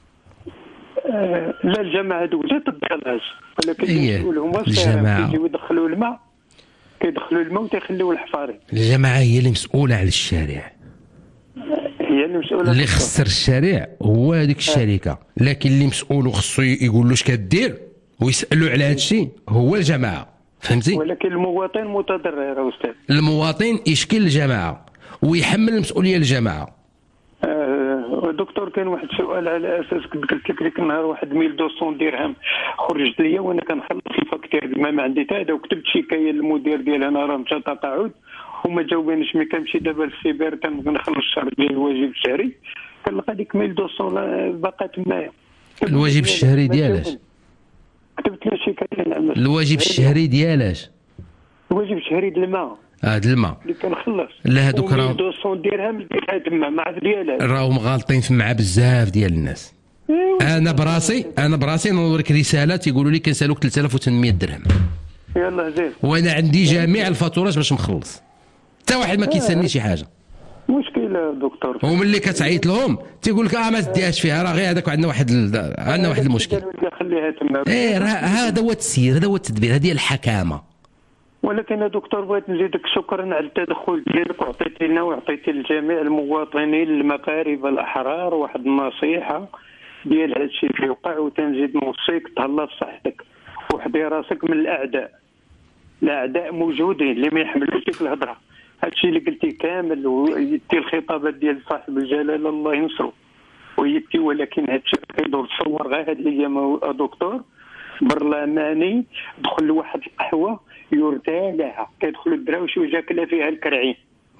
آه لا الجماعه دوزات الدالاج ولكن المسؤول هما الجماعه كيجيو يدخلوا الماء كيدخلوا الماء وتيخليو الحفاري. الجماعه هي اللي مسؤوله على الشارع. هي اللي مسؤوله. اللي خسر الشارع هو هذيك الشركه لكن اللي مسؤول وخصو يقول له اش كدير ويسالوا على هذا الشيء هو الجماعه فهمتي. ولكن المواطن متضرر استاذ. المواطن يشكي الجماعه ويحمل المسؤوليه للجماعه. آه دكتور كان واحد السؤال على اساس كنت قلت لك ديك النهار واحد ألف ومئتين درهم خرجت ليا وانا كنخلص الفاكتور الماء ما عندي حتى هذا وكتبت شكايه للمدير ديال هنا راه مشى تقاعد وما جاوبنيش. ملي كنمشي دابا للسيبر كنخلص الشهر ديال الواجب الشهري كنلقى ديك ألف ومئتين باقا تمايا. الواجب الشهري ديالاش؟ كتبت له شكايه نعم. الواجب الشهري ديالاش؟ الواجب الشهري ديال الماء. اه د الماء اللي كنخلص. لا هذوك راه ألف ومئتين درهم ديال تما ما عرف ديالها. راهم غالطين في مع بزاف ديال الناس. انا براسي انا براسي نوريك رساله تيقولوا لي كنسالوك ثلاثة آلاف وثمانمائة درهم. يلاه زين. وانا عندي جميع الفاتورات باش نخلص. حتى واحد ما كيسالني شي حاجه. مشكله دكتور. وملي كتعيط لهم تيقول لك اه ما تديهاش فيها راه غير هذاك عندنا واحد ال... عندنا واحد المشكل. خليها تما. ايه هذا هو التسيير هذا هو التدبير هذه الحكامه. ولكن يا دكتور بغيت نزيدك شكرا على التدخل ديالك، وعطيتي لنا وعطيتي لجميع المواطنين المغاربه الاحرار واحد النصيحه ديال هذا الشيء اللي وقع، وتنزيد نوصيك تهلا في صحتك وحدي راسك من الاعداء. الاعداء موجودين اللي ما يحملوش ديك الهضره. هذا الشيء اللي قلتي كامل ويدي الخطابات ديال صاحب الجلاله الله ينصرو ويدي، ولكن هذا الشيء كيدور. تصور غير هاد الايام دكتور برلماني دخل لواحد القهوه يرتالها، كيدخلوا الدراوش وجاكله فيها الكرعين.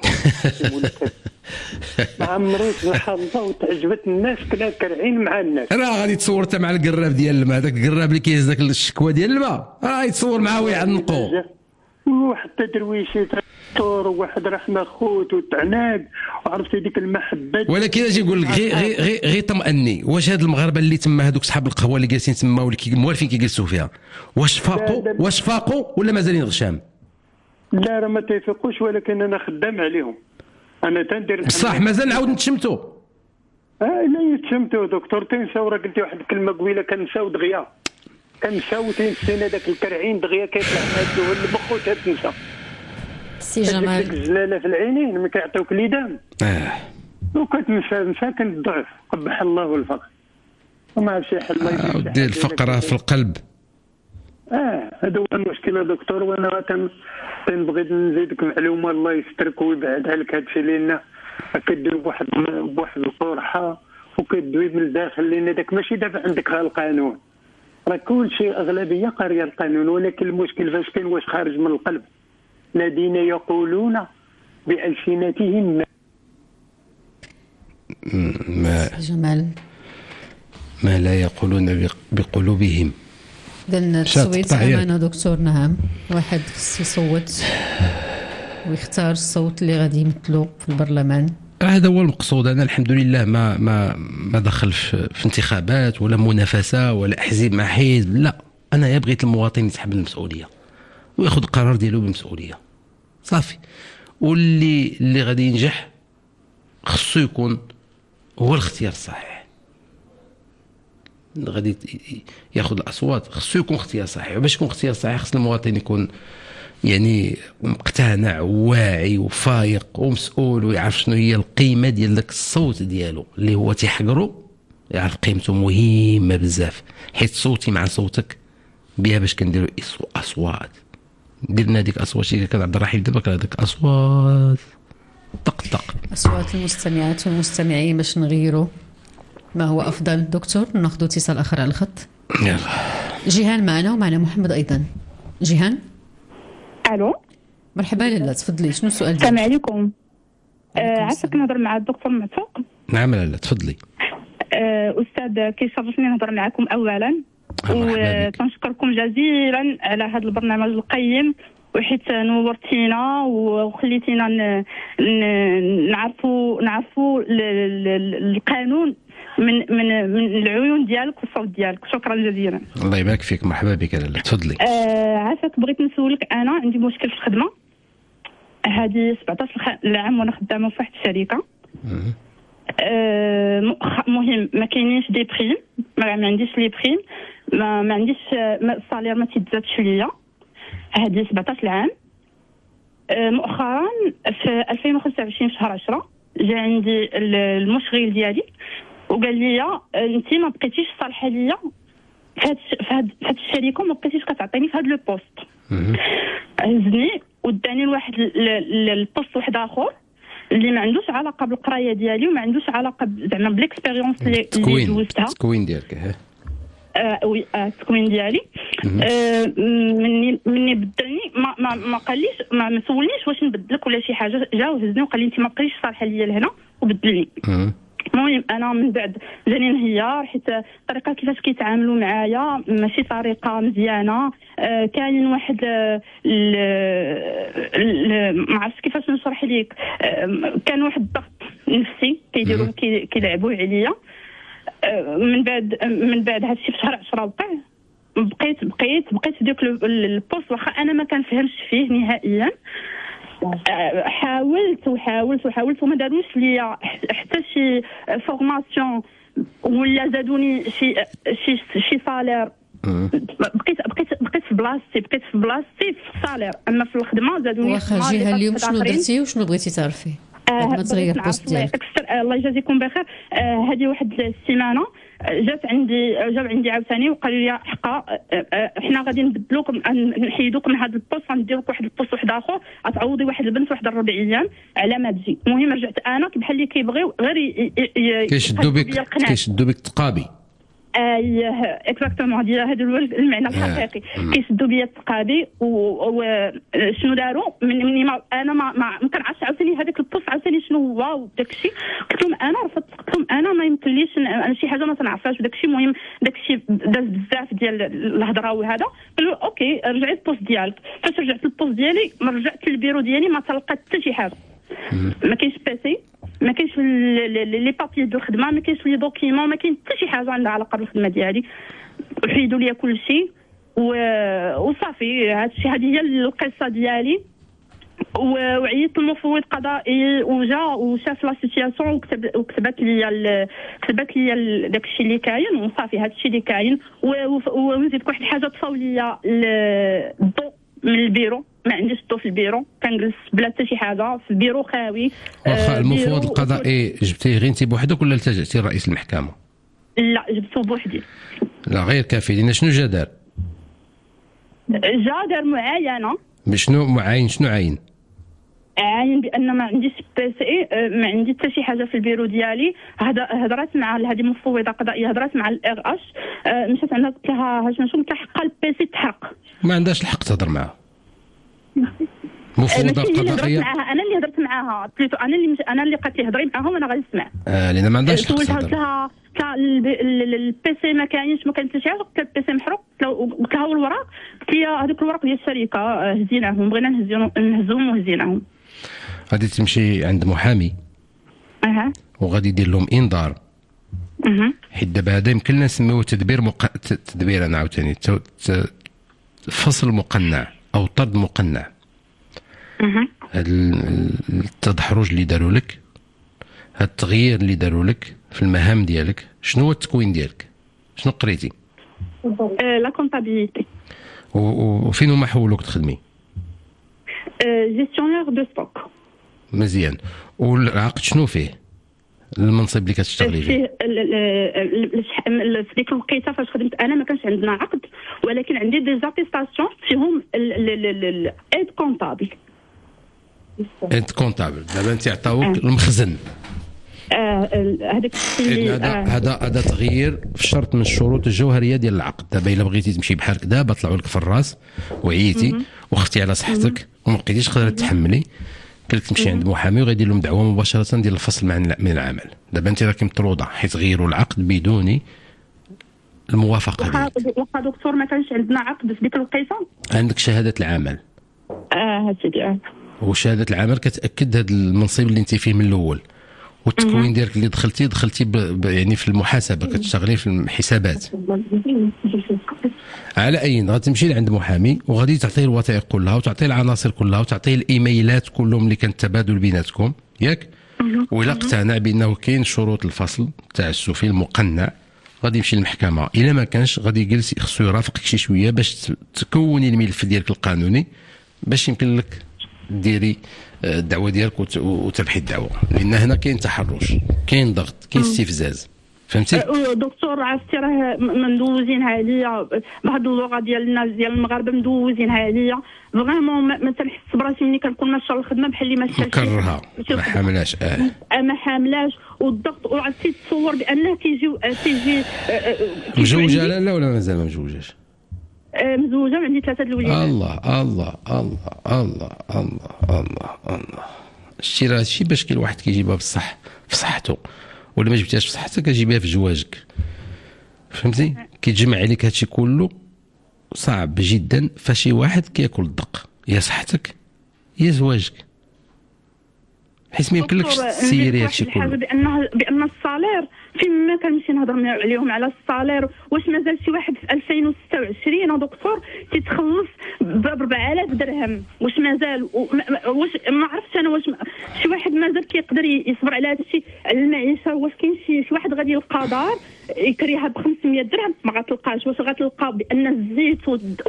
ما عمري سبحان الله وتعجبت الناس كلا كرعين مع الناس. راه غادي تصور انت مع القراب ديال الماء، داك القراب اللي كيهز داك الشكوى ديال الماء راه يتصور معاه ويعنقو. وحتى درويشي دكتور وواحد رحمه خوت وتعناق وعرفتي ديك المحبه. ولكن اجي نقول لك غير غير غير غي طمئني، واش هاد المغاربه اللي تما هذوك صحاب القهوه اللي جالسين تما واللي موالفين كيجلسوا فيها، واش فاقوا واش فاقوا ولا مازالين غشام؟ لا راه ما تيفيقوش، ولكن انا خدام عليهم. انا تندير صح مازال نعاود نتشمتوا. اه لا يتشمتوا دكتور. تنساو راه قلتي واحد الكلمه قبيله، كنساو دغيا كنساو تنسينا داك الكرعين دغيا كيطلع هذا المخ وتنسى. سي جمال ديك الجلاله في العينين ما كيعطيوك ليدام. اه وكتنسى مساكن الضعف قبح الله الفقر وما عرف شي حل. الله يدير ودي الفقره في القلب. اه هذا هو المشكل يا دكتور. وانا تنبغي نزيدك معلومه الله يسترك ويبعد عليك هذا الشيء، لان كدير بواحد بواحد القرحه وكدوي من الداخل، لان داك ماشي دابا عندك غير القانون، راه كل شيء اغلبيه قاريه القانون، ولكن المشكل فاش كاين واش خارج من القلب. الذين يقولون بألسنتهم ما جمال ما لا يقولون بقلوبهم. إذن التصويت أمانة دكتور. نعم، واحد يصوت ويختار الصوت اللي غادي يمثلو في البرلمان. هذا هو المقصود. انا الحمد لله ما ما ما دخل في, في انتخابات ولا منافسه ولا احزاب مع حزب، لا. انا بغيت المواطن يتحمل المسؤوليه وياخذ القرار ديالو بمسؤوليه صافي. واللي اللي غادي ينجح خصو يكون هو الاختيار الصحيح. غادي ياخذ الاصوات خصو يكون اختيار صحيح، وباش يكون اختيار صحيح خص المواطن يكون يعني مقتنع وواعي وفايق ومسؤول، ويعرف شنو هي القيمه ديال داك الصوت ديالو اللي هو تيحقرو. يعرف قيمته مهمه بزاف، حيت صوتي مع صوتك بها باش كنديروا اصوات. درنا ديك اصوات شي كان عبد الرحيم دابا كان هذاك اصوات طق طق اصوات المستمعات والمستمعين باش نغيروا ما هو افضل. دكتور ناخذ اتصال اخر على الخط. يلا جيهان معنا ومعنا محمد ايضا. جيهان الو مرحبا لاله، تفضلي شنو السؤال ديالك؟ السلام عليكم. آه عافاك نهضر مع الدكتور معتوق. نعم لاله تفضلي. آه استاذ كيشرفني نهضر معكم اولا، وكنشكركم جزيلا على هذا البرنامج القيم، وحيت نورتينا وخليتينا نعرفوا نعرفوا القانون من من من العيون ديالك والصوت ديالك. شكرا جزيلا. الله يبارك فيك. مرحبا بك لاله تفضلي. آه عافاك بغيت نسولك، انا عندي مشكل في الخدمه هذه سبعطاش عام وانا خدامه في واحد الشركه. آه مهم ما كاينينش دي بريم، ما عنديش لي بريم، ما, ما عنديش الصالير ما تيتزادش ليا هذه سبعطاش عام. آه مؤخرا في ألفين وخمسة وعشرين في شهر عشرة جا عندي المشغل ديالي وقال لي انت ما بقيتيش صالحه ليا في هاد في الشركه، ما بقيتيش كتعطيني في هذا لو بوست. هزني وداني لواحد البوست واحد اخر اللي ما عندوش علاقه بالقرايه ديالي وما عندوش علاقه زعما بالاكسبيريونس اللي دوزتها. التكوين ديالك ها اه وي التكوين ديالي. آه مني مني بدلني ما ما, ما قاليش ما, ما سولنيش واش نبدلك ولا شي حاجه، جا وهزني وقال لي انت ما بقيتيش صالحه ليا لهنا وبدلني. المهم انا من بعد جاني انهيار، حيت الطريقه كيفاش كيتعاملوا معايا ماشي طريقه مزيانه. آه كاين واحد ما عرفتش كيفاش نشرح ليك. آه كان واحد الضغط نفسي كيديروا كيلعبوا عليا. آه من بعد من بعد هادشي في شهر عشرة وقع. بقيت بقيت بقيت في ديك البوست واخا انا ما كنفهمش فيه نهائيا. حاولت وحاولت وحاولت وما داروش ليا حتى شي فورماسيون ولا زادوني شي شي شي صالير بقيت بقيت بقيت في بلاصتي بقيت في بلاصتي في الصالير، اما في الخدمه زادوني. واخا جيها اليوم شنو درتي وشنو بغيتي تعرفي؟ آه ما تغير بوست ديالك. الله يجازيكم بخير. آه هذه واحد السيمانه جات عندي جاو عندي عاوتاني وقالوا لي حقا آه حنا غادي نبدلوكم نحيدوك من هذا البوست غنديروك واحد البوست واحد اخر غتعوضي واحد البنت واحد الربع ايام على ما تجي. المهم رجعت انا بحال اللي كيبغيو غير كيشدوا بك كيشدوا بك تقابي. اي اكزاكتومون ديال هذا المعنى الحقيقي. كيشدوا بيا التقابي وشنو داروا مني ما انا ما ما كنعرفش عاوتاني هذاك البوست عاوتاني شنو هو وداك الشيء. قلت لهم انا رفضت، قلت لهم انا ما يمكنليش انا شي حاجه ما تنعرفهاش وداك الشيء. المهم داك الشيء داز بزاف ديال الهضره وهذا. قالوا اوكي رجعي البوست ديالك. فاش رجعت البوست ديالي ما رجعت للبيرو ديالي ما تلقات حتى شي حاجه. ما كاينش بيسي، ما كاينش لي بابي ديال الخدمه، ما كاينش لي دوكيمون، ما كاين حتى شي حاجه عندها علاقه بالخدمه ديالي. حيدوا لي كل شيء وصافي. هذا الشيء هذه هي القصه ديالي. وعيطت للمفوض قضائي وجا وشاف لا سيتياسيون وكتب وكتبت لي كتبت لي داك الشيء اللي كاين وصافي. هذا الشيء اللي كاين. ونزيدك واحد الحاجه طفاو لي الضوء من البيرو، ما عنديش الضوء في البيرو، كنجلس بلا حتى شي حاجه في البيرو خاوي. واخا المفوض القضائي جبتيه غير انت بوحدك ولا التجأتي لرئيس المحكمه؟ لا جبته بوحدي. لا غير كافي. لان شنو جا دار؟ جا دار معاينه. بشنو معاين؟ شنو عاين؟ عاين بان ما عنديش بي سي، ما عندي حتى شي حاجه في البيرو ديالي. هضرات مع هذه مفوضه قضائيه، هضرات مع الار اش، مشات عندها قلت لها هاش شنو قلت لها حق البي سي تحرق. ما عندهاش الحق تهضر معها. مفوضه قضائيه انا اللي هضرت معاها، قلت انا اللي مش انا اللي قالت لي هضري معاها وانا غنسمع. اه لان ما عندهاش الحق تهضر. قلت لها البي سي ما كاينش، ما كاين حتى شي حاجه. قلت لها البي سي محروق. قلت لها والوراق، قلت لي هذوك الوراق ديال الشركه هزيناهم، بغينا نهزوهم وهزيناهم. غادي تمشي عند محامي اها وغادي يدير لهم انذار. اها حيت دابا هذا يمكن لنا نسميوه تدبير مق... تدبير انا عاوتاني فصل مقنع او طرد مقنع. اها هاد التدحرج اللي داروا لك، هاد التغيير اللي داروا لك في المهام ديالك، شنو هو التكوين ديالك؟ شنو قريتي؟ لا كونطابيليتي. وفين هما حولوك تخدمي؟ جيستيونير دو ستوك. مزيان. والعقد شنو فيه؟ المنصب اللي كتشتغلي فيه؟ في ديك الوقيته فاش خدمت انا ما كانش عندنا عقد، ولكن عندي دي زاتيستاسيون فيهم ايد كونطابل. ايد كونطابل. دابا انت عطاوك المخزن. هذاك اللي هذا هذا تغيير في شرط من الشروط الجوهريه ديال العقد. دابا الا بغيتي تمشي بحال كذا طلعوا لك في الراس وعيتي وخفتي على صحتك وما بقيتيش قادره تحملي، قالك تمشي عند محامي وغيدير لهم دعوه مباشره ديال الفصل من العمل. دابا انت راكي مطروده حيت غيروا العقد بدون الموافقه ديالك. واخا دكتور ما كانش عندنا عقد في ديك الوقيته. عندك شهاده العمل. اه هادشي. وشهاده العمل كتاكد هذا المنصب اللي انت فيه من الاول. والتكوين ديالك اللي دخلتي دخلتي ب... ب... يعني في المحاسبه، كتشتغلي في الحسابات. على اي غتمشي لعند محامي وغادي تعطيه الوثائق كلها وتعطيه العناصر كلها وتعطيه الايميلات كلهم اللي كان تبادل بيناتكم ياك. وإلا اقتنع بانه كاين شروط الفصل تاع السفيل المقنع غادي يمشي للمحكمه. الا ما كانش غادي يجلس خصو يرافقك شي شويه باش تكوني الملف ديالك القانوني باش يمكن لك ديري الدعوه ديالك وتربحي الدعوه. لان هنا كاين تحرش، كاين ضغط، كاين استفزاز. فهمتي؟ دكتور عرفتي راه مندوزينها ليا بهاد اللغه ديال الناس ديال المغاربه، مدوزينها ليا فريمون. ما تنحس براسي ملي كنكون ماشيه للخدمه بحال اللي ماشيه مكرهه ما حاملاش. اه ما حاملاش. والضغط وعرفتي تصور بانه كيجيو تيجي مزوجه لا لا ولا مازال ما مزوجاش؟ مزوجه وعندي ثلاثه الوليدات. الله الله الله الله الله الله الله. شتي راه هادشي باش كاين واحد كيجيبها بصح في صحته، ولا ما جبتيهاش في صحتك كتجيبها في جواجك. فهمتي؟ كيتجمع عليك هادشي كله صعب جدا فشي واحد كياكل الدق، يا صحتك يا زواجك، حيت ما يمكنلكش تسيري هادشي كله. بان بان الصالير فين ما كنمشي نهضر عليهم على الصالير، واش مازال شي واحد في ألفين وستة وعشرين دكتور تيتخلص ب أربعة آلاف درهم؟ واش مازال واش ما عرفتش انا واش شي واحد مازال كيقدر يصبر على هذا الشيء على المعيشه؟ واش كاين شي شي واحد غادي يلقى دار يكريها ب خمسمية درهم ما غتلقاش. واش غتلقى بان الزيت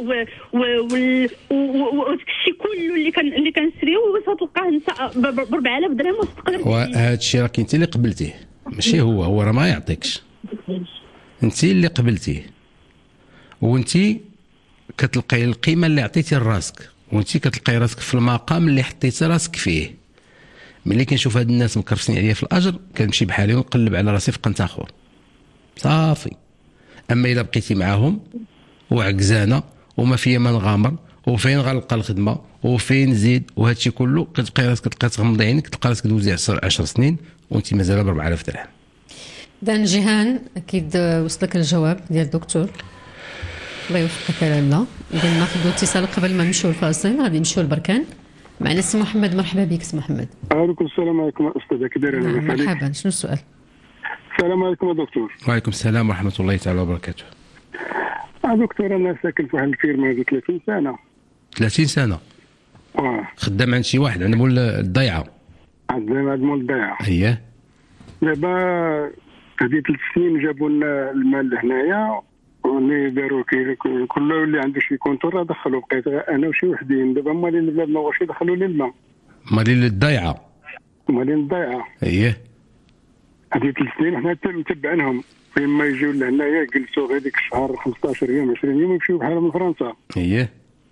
وداكشي كله اللي كان اللي كنشريو واش غتلقاه انت ب أربعة آلاف درهم واش تقدر؟ وهذا الشيء راك انت اللي قبلتيه ماشي هو هو راه ما يعطيكش، انت اللي قبلتيه وانت كتلقاي القيمه اللي عطيتي لراسك وانت كتلقاي راسك في المقام اللي حطيتي راسك فيه. ملي كنشوف هاد الناس مكرفسين عليا في الاجر كنمشي بحالي ونقلب على راسي في قنت اخر صافي. اما الا بقيتي معاهم وعكزانه وما فيا ما نغامر وفين غنلقى الخدمه وفين نزيد وهادشي كله كتلقاي راسك تلقى تغمضي عينك تلقى راسك دوزي عشر سنين وانت مازال ب أربعة آلاف درهم. دان جيهان اكيد وصلك الجواب ديال الدكتور الله يوفقك يا لاله. اذا ناخذ اتصال قبل ما نمشيو الفاصل. غادي نمشيو لبركان معنا سي محمد. مرحبا بك سي محمد. وعليكم السلام عليكم استاذ كدير انا نعم مرحبا. شنو السؤال؟ السلام عليكم يا دكتور. وعليكم السلام ورحمه الله تعالى وبركاته. اه دكتور انا ساكن في واحد الفيرما هذه ثلاثين سنه. ثلاثين سنه؟ اه خدام عند شي واحد عند مول الضيعه. عند مول الضيعه. اييه. دابا هذه ثلاث سنين جابوا لنا المال لهنايا واللي داروا كل اللي عنده شي كونتور دخلوا بقيت انا وشي وحدين. دابا مالين البلاد ما واش يدخلوا لي الماء. مالين الضيعه. مالين الضيعه. اييه. هذه ثلاث سنين حنا متبعينهم فين ما يجيو لهنايا جلسوا غير ديك الشهر خمسطاش يوم عشرين يوم يمشيو بحالهم لفرنسا. اييه.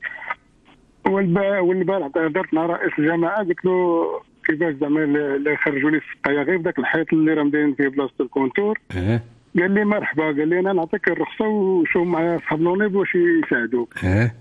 والبارح هضرت مع رئيس الجامعه قلت له كيفاش زعما اللي خرجوا لي السقايه غير بداك الحيط اللي راه مداين فيه بلاصه الكونتور. اه قال لي مرحبا. قال لي انا نعطيك الرخصه وشوف مع صحاب لونيب واش يساعدوك. اه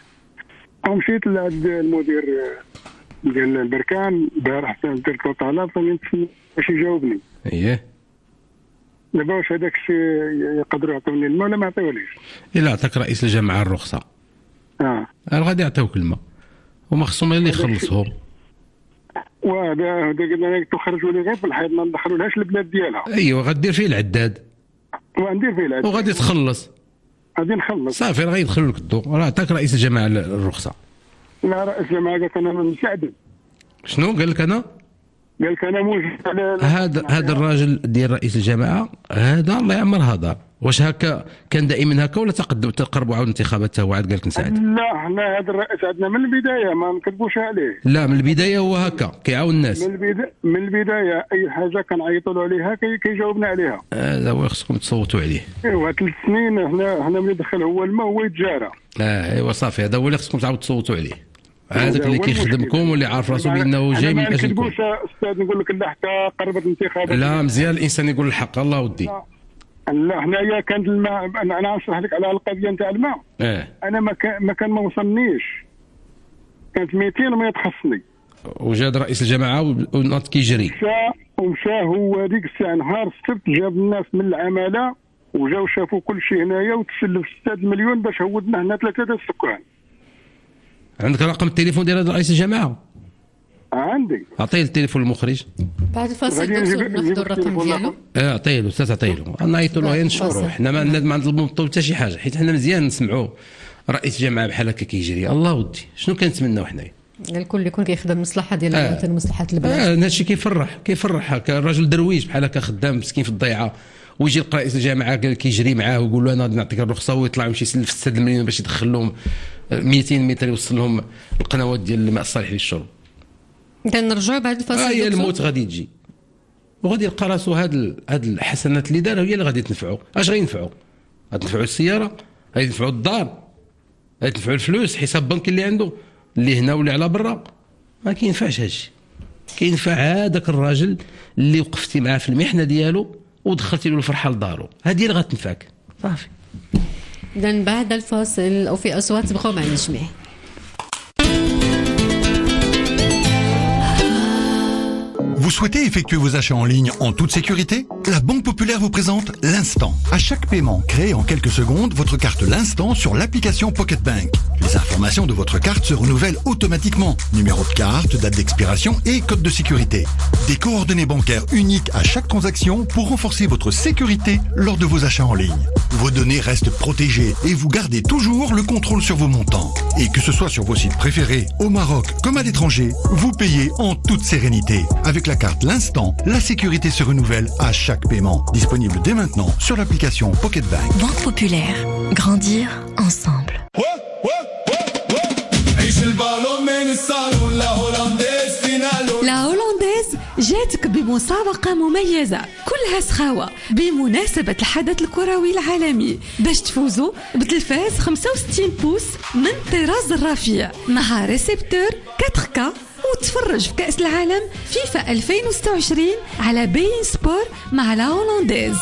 ومشيت لعند المدير ديال البركان البارح درت له طلب باش يجاوبني. اييه. دابا واش هذاك الشيء يقدروا يعطوني الماء ولا ما يعطيوليش؟ الا عطاك رئيس الجامعه الرخصه اه غادي يعطيوك الماء وما خصهم اللي يخلصهم. وهذا هذا قلنا لك تخرجوا لي غير في الحيط ما ندخلوا لهاش البلاد ديالها. ايوا غدير فيه العداد وغندير فيه العداد وغادي تخلص. غادي نخلص صافي راه غيدخلوا لك الضوء. راه عطاك رئيس الجامعه الرخصه. لا رئيس الجامعه قال لك انا مساعد. شنو قال لك انا؟ قال لك انا موجود على هذا هذا الراجل ديال رئيس الجامعه هذا الله يعمر هذا. واش هكا كان دائما هكا ولا تقدم تقربوا عاود انتخابات هو عاد قال لك نساعد؟ لا حنا هذا الرئيس عندنا من البدايه ما نكذبوش عليه. لا من البدايه هو هكا كيعاون الناس. من البدايه من البدايه اي حاجه كنعيطوا له عليها كيجاوبنا عليها. هذا هو خصكم تصوتوا عليه. ايوا ثلاث سنين حنا حنا ملي دخل هو الماء هو يتجارى. اه ايوا صافي هذا هو اللي خصكم تعاودوا تصوتوا عليه. هذاك اللي كيخدمكم واللي عارف راسو بانه جاي من اجلكم. ما نكذبوش استاذ نقول لك لا حتى قربت الانتخابات. لا مزيان الانسان يقول الحق الله ودي. لا حنايا كانت الماء انا نشرح لك على القضيه نتاع الماء. اه انا ما كان ما كان ما وصلنيش كانت مئتين وما يتخصني. وجاد رئيس الجامعه ونط كيجري. مشى ومشى هو ديك الساعه نهار السبت جاب الناس من العماله وجاو شافوا كل شيء هنايا وتسلف ستة مليون باش هودنا هنا ثلاثه د السكان. عندك رقم التليفون ديال رئيس الجامعه؟ عندي. اعطيه التليفون المخرج. بعد الفاصل دكتور ناخذ الرقم ديالو. اه عطيه له استاذ عطيه له. نعيطوا له ينشروا حنا ما ما نطلبوا حتى شي حاجه حيت حنا مزيان نسمعوا رئيس الجامعه بحال هكا كيجري. الله ودي شنو كنتمناو حنايا؟ الكل يكون كيخدم المصلحه ديال آه. مصلحه البلد. اه هذا الشيء كيفرح كيفرح هكا الراجل درويش بحال هكا خدام مسكين في الضيعه ويجي يلقى رئيس الجامعه كيجري معاه ويقول له انا غادي نعطيك الرخصه ويطلع يمشي يسلف ستة مليون باش يدخل لهم مئتين متر يوصل لهم القنوات ديال الماء الصالح للشرب. اذا نرجعوا بعد الفاصل. هي الموت غادي تجي وغادي يلقى راسو هاد هاد الحسنات اللي دارها هي اللي غادي تنفعو. اش غينفعو؟ غادي تنفعو السياره، غادي تنفعو الدار، غادي تنفعو الفلوس، حساب بنكي اللي عنده اللي هنا واللي على برا. ما كينفعش هادشي. كينفع هذاك الراجل اللي وقفتي معاه في المحنه ديالو ودخلتي له الفرحه لدارو، هذه اللي غتنفعك. صافي. اذا بعد الفاصل او في اصوات بقاو معنا الجميع. Vous souhaitez effectuer vos achats en ligne en toute sécurité? La Banque Populaire vous présente l'Instant. À chaque paiement, créez en quelques secondes votre carte l'Instant sur l'application Pocket Bank. Les informations de votre carte se renouvellent automatiquement. Numéro de carte, date d'expiration et code de sécurité. Des coordonnées bancaires uniques à chaque transaction pour renforcer votre sécurité lors de vos achats en ligne. Vos données restent protégées et vous gardez toujours le contrôle sur vos montants. Et que ce soit sur vos sites préférés, au Maroc comme à l'étranger, vous payez en toute sérénité. Avec la carte L'Instant, la sécurité se renouvelle à chaque paiement. Disponible dès maintenant sur l'application Pocket Bank. Banque Populaire. Grandir ensemble. لا هولنديز جاتك بمسابقة مميزة كلها سخاوة بمناسبة الحدث الكروي العالمي باش تفوزوا بتلفاز خمسة وستين بوس من طراز الرفيع مع ريسيبتور فور كي وتفرج في كأس العالم فيفا ألفين وستة وعشرين على بين سبور مع لا هولنديز.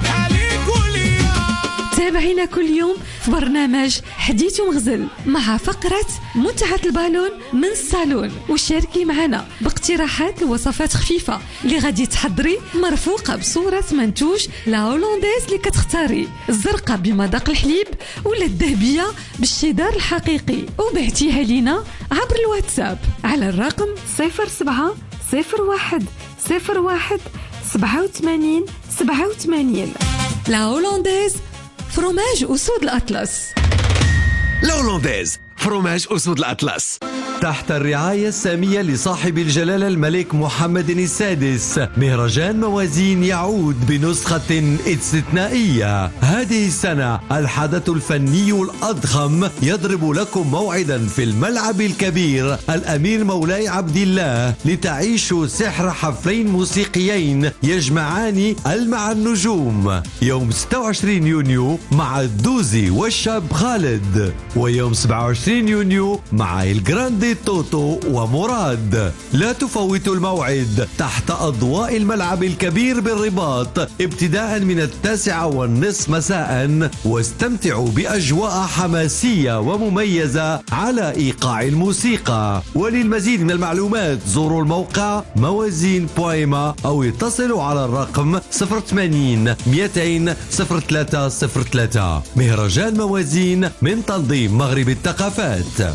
تابعينا كل يوم في برنامج حديث ومغزل مع فقرة متعة البالون من الصالون، وشاركي معنا باقتراحات لوصفات خفيفة اللي غادي تحضري مرفوقة بصورة منتوج لا هولنديز اللي كتختاري، الزرقاء بمذاق الحليب ولا الذهبية بالشيدار الحقيقي، وبعتيها لينا عبر الواتساب على الرقم صفر سبعة صفر واحد صفر واحد سبعة وثمانين سبعة وثمانين. لا هولنديز فروماج أسود الأطلس. لا هولنديز فروماج أسود الأطلس. تحت الرعاية السامية لصاحب الجلالة الملك محمد السادس، مهرجان موازين يعود بنسخة استثنائية. هذه السنة الحدث الفني الأضخم يضرب لكم موعدا في الملعب الكبير الأمير مولاي عبد الله لتعيشوا سحر حفلين موسيقيين يجمعان المع النجوم، يوم ستة وعشرين يونيو مع الدوزي والشاب خالد، ويوم سبعة وعشرين يونيو مع الجراندي توتو ومراد. لا تفوتوا الموعد تحت أضواء الملعب الكبير بالرباط ابتداء من التاسعة والنصف مساء، واستمتعوا بأجواء حماسية ومميزة على إيقاع الموسيقى. وللمزيد من المعلومات زوروا الموقع موازين بويما أو اتصلوا على الرقم صفر ثمانين مئتين صفر ثلاثة صفر ثلاثة. مهرجان موازين من تنظيم مغرب الثقافات.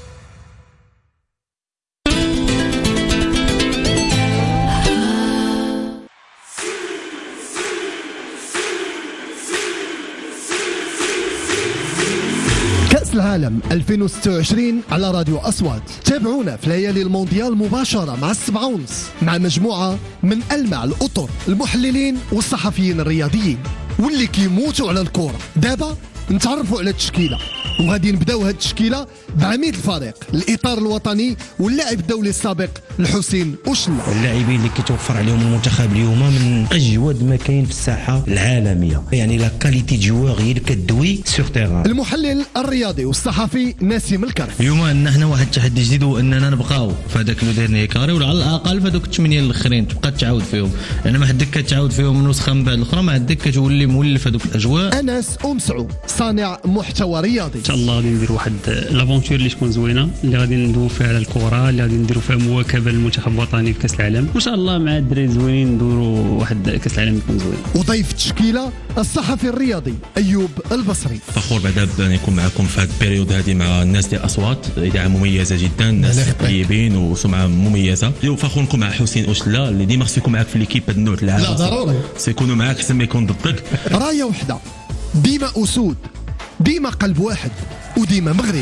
كأس العالم ألفين وستة وعشرين على راديو أصوات. تابعونا في ليالي المونديال مباشرة مع السبعة ونص مع مجموعة من ألمع الأطر المحللين والصحفيين الرياضيين واللي كيموتوا على الكرة. دابا نتعرفوا على التشكيلة، وغادي نبداو هاد التشكيلة بعميد الفريق الإطار الوطني واللاعب الدولي السابق الحسين أوشلا. اللاعبين اللي كيتوفر عليهم المنتخب اليوم من أجود ما كاين في الساحة العالمية، يعني لا كاليتي جوار هي اللي كتدوي سور تيران. المحلل الرياضي والصحفي نسيم الكرف. اليوم عندنا هنا واحد التحدي جديد، واننا نبقاو في هذاك لو ديرني كاري، وعلى الاقل في هذوك الثمانيه الاخرين تبقى تعاود فيهم، لان يعني ما حدك كتعاود فيهم نسخه من بعد الاخرى، ما عندك كتولي مولف هذوك الاجواء. انس أمسعود صانع محتوى رياضي. ان شاء الله غادي ندير واحد لافونتور اللي تكون زوينه، اللي غادي ندوي فيها على الكره، اللي غادي نديروا فيها مواكبه للمنتخب الوطني في كاس العالم، وان شاء الله مع الدراري زوينين ندوروا واحد كاس العالم يكون زوين. وضيف التشكيله الصحفي الرياضي ايوب البصري. فخور بعد ان يكون معكم في هذه البيريود هذه مع الناس ديال اصوات، اذاعه مميزه جدا، ناس طيبين وسمعه مميزه. اليوم فخور نكون مع حسين أوشلا اللي ديما خصو يكون معاك في ليكيب هذا النوع تاع اللاعب. لا ضروري سيكونوا معاك حسن ما يكون ضدك. رايه وحده، ديما اسود، ديما قلب واحد، وديما مغرب.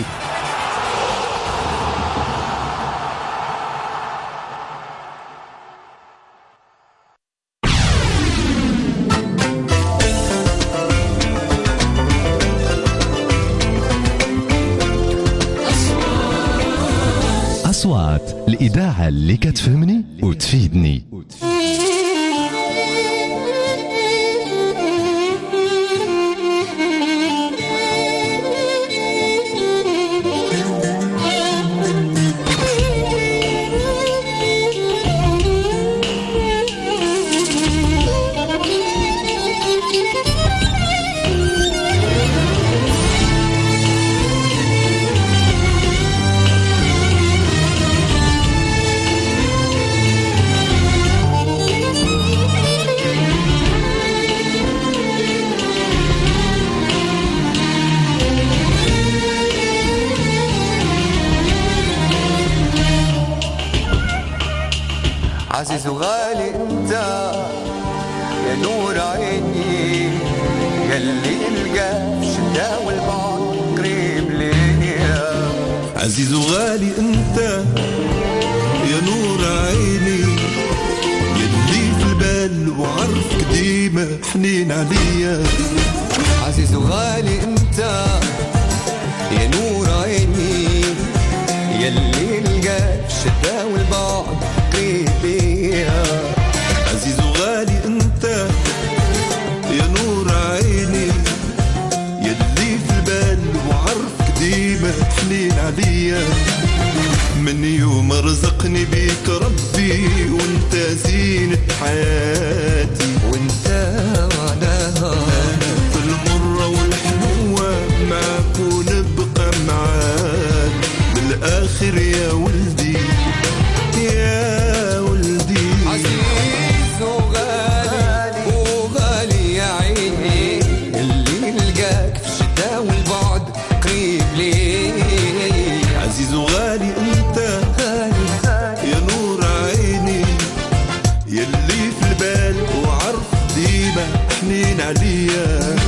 أصوات، الإذاعة اللي كتفهمني وتفيدني. عزيز وغالي انت يا نور عيني، يلي نلقى في الشتا والبعد قريب ليا. عزيز وغالي انت يا نور عيني، ديما حنين عليا. عزيز وغالي انت يا نور عيني يلي لقاك الشتا والبعد قريب ليا. عزيز وغالي انت يا نور عيني يلي في البال وعرفك ديما حنين عليا. من يوم رزقني بيك ربي وانت زينة حياتي وانت معناها في المرة والحلوة معك ونبقى معاك بالآخر يا ولدي يا ولدي. عزيز وغالي وغالي يا عيني اللي نلقاك في الشتا والبعد قريب لي. عزيز وغالي انت يا نور عيني يلي في البال وعرف ديما حنين عليا.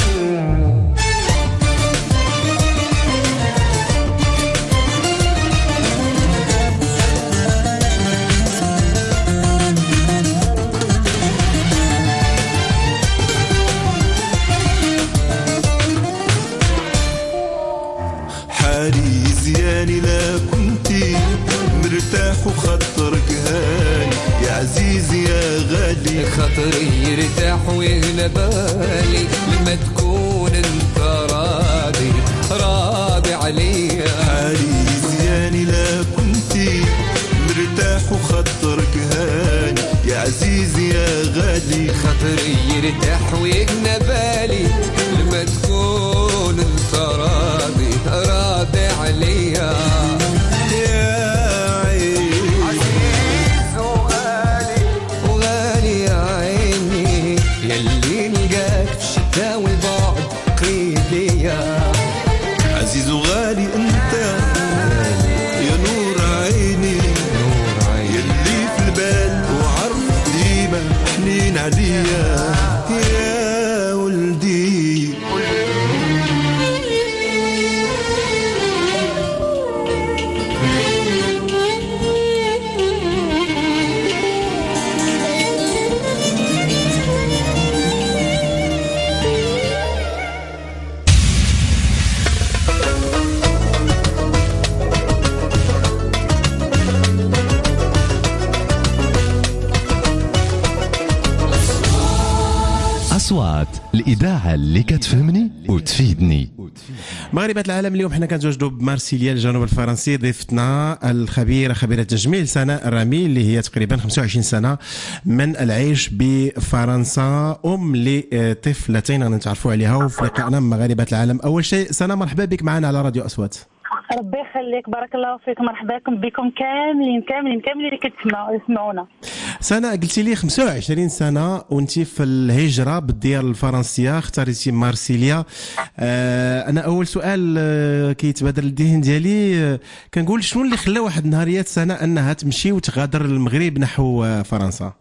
حالي زياني لا كنتي مرتاح وخاطرك هاني يا عزيزي يا غالي. خاطري يرتاح ويغلى بالي لما تكون انت راضي راضي عليا. حالي زياني لا كنتي مرتاح وخاطرك هاني يا عزيزي يا غالي. خاطري يرتاح ويغلى بالي لما تكون انت راضي راضي عليا. يا عيني عزيز وغالي وغالي يا عيني يلي نلقاك في الشتا والبعد قريب ليا. عزيز وغالي انت يا نور عيني يلي في البال وعرف ديما حنين عليا يا ولدي. أصوات الإذاعة اللي كتفهمني وتفيدني. مغاربة العالم اليوم حنا كنتواجدوا بمارسيليا الجنوب الفرنسي. ضيفتنا الخبيرة خبيرة التجميل سناء الرامي اللي هي تقريبا خمسة وعشرين سنة من العيش بفرنسا، أم لطفلتين غنتعرفوا عليها وفي لقائنا مغاربة العالم. أول شيء سناء مرحبا بك معنا على راديو أصوات. ربي يخليك بارك الله فيك. مرحبا بكم كاملين كاملين كاملين اللي كتسمعونا. سناء قلتي لي خمسة وعشرين سنة وانتي في الهجرة بالديار الفرنسية اختاريتي مارسيليا. آه انا اول سؤال آه كيتبادر للذهن ديالي آه كنقول شنو اللي خلى واحد النهاريات سناء انها تمشي وتغادر المغرب نحو آه فرنسا؟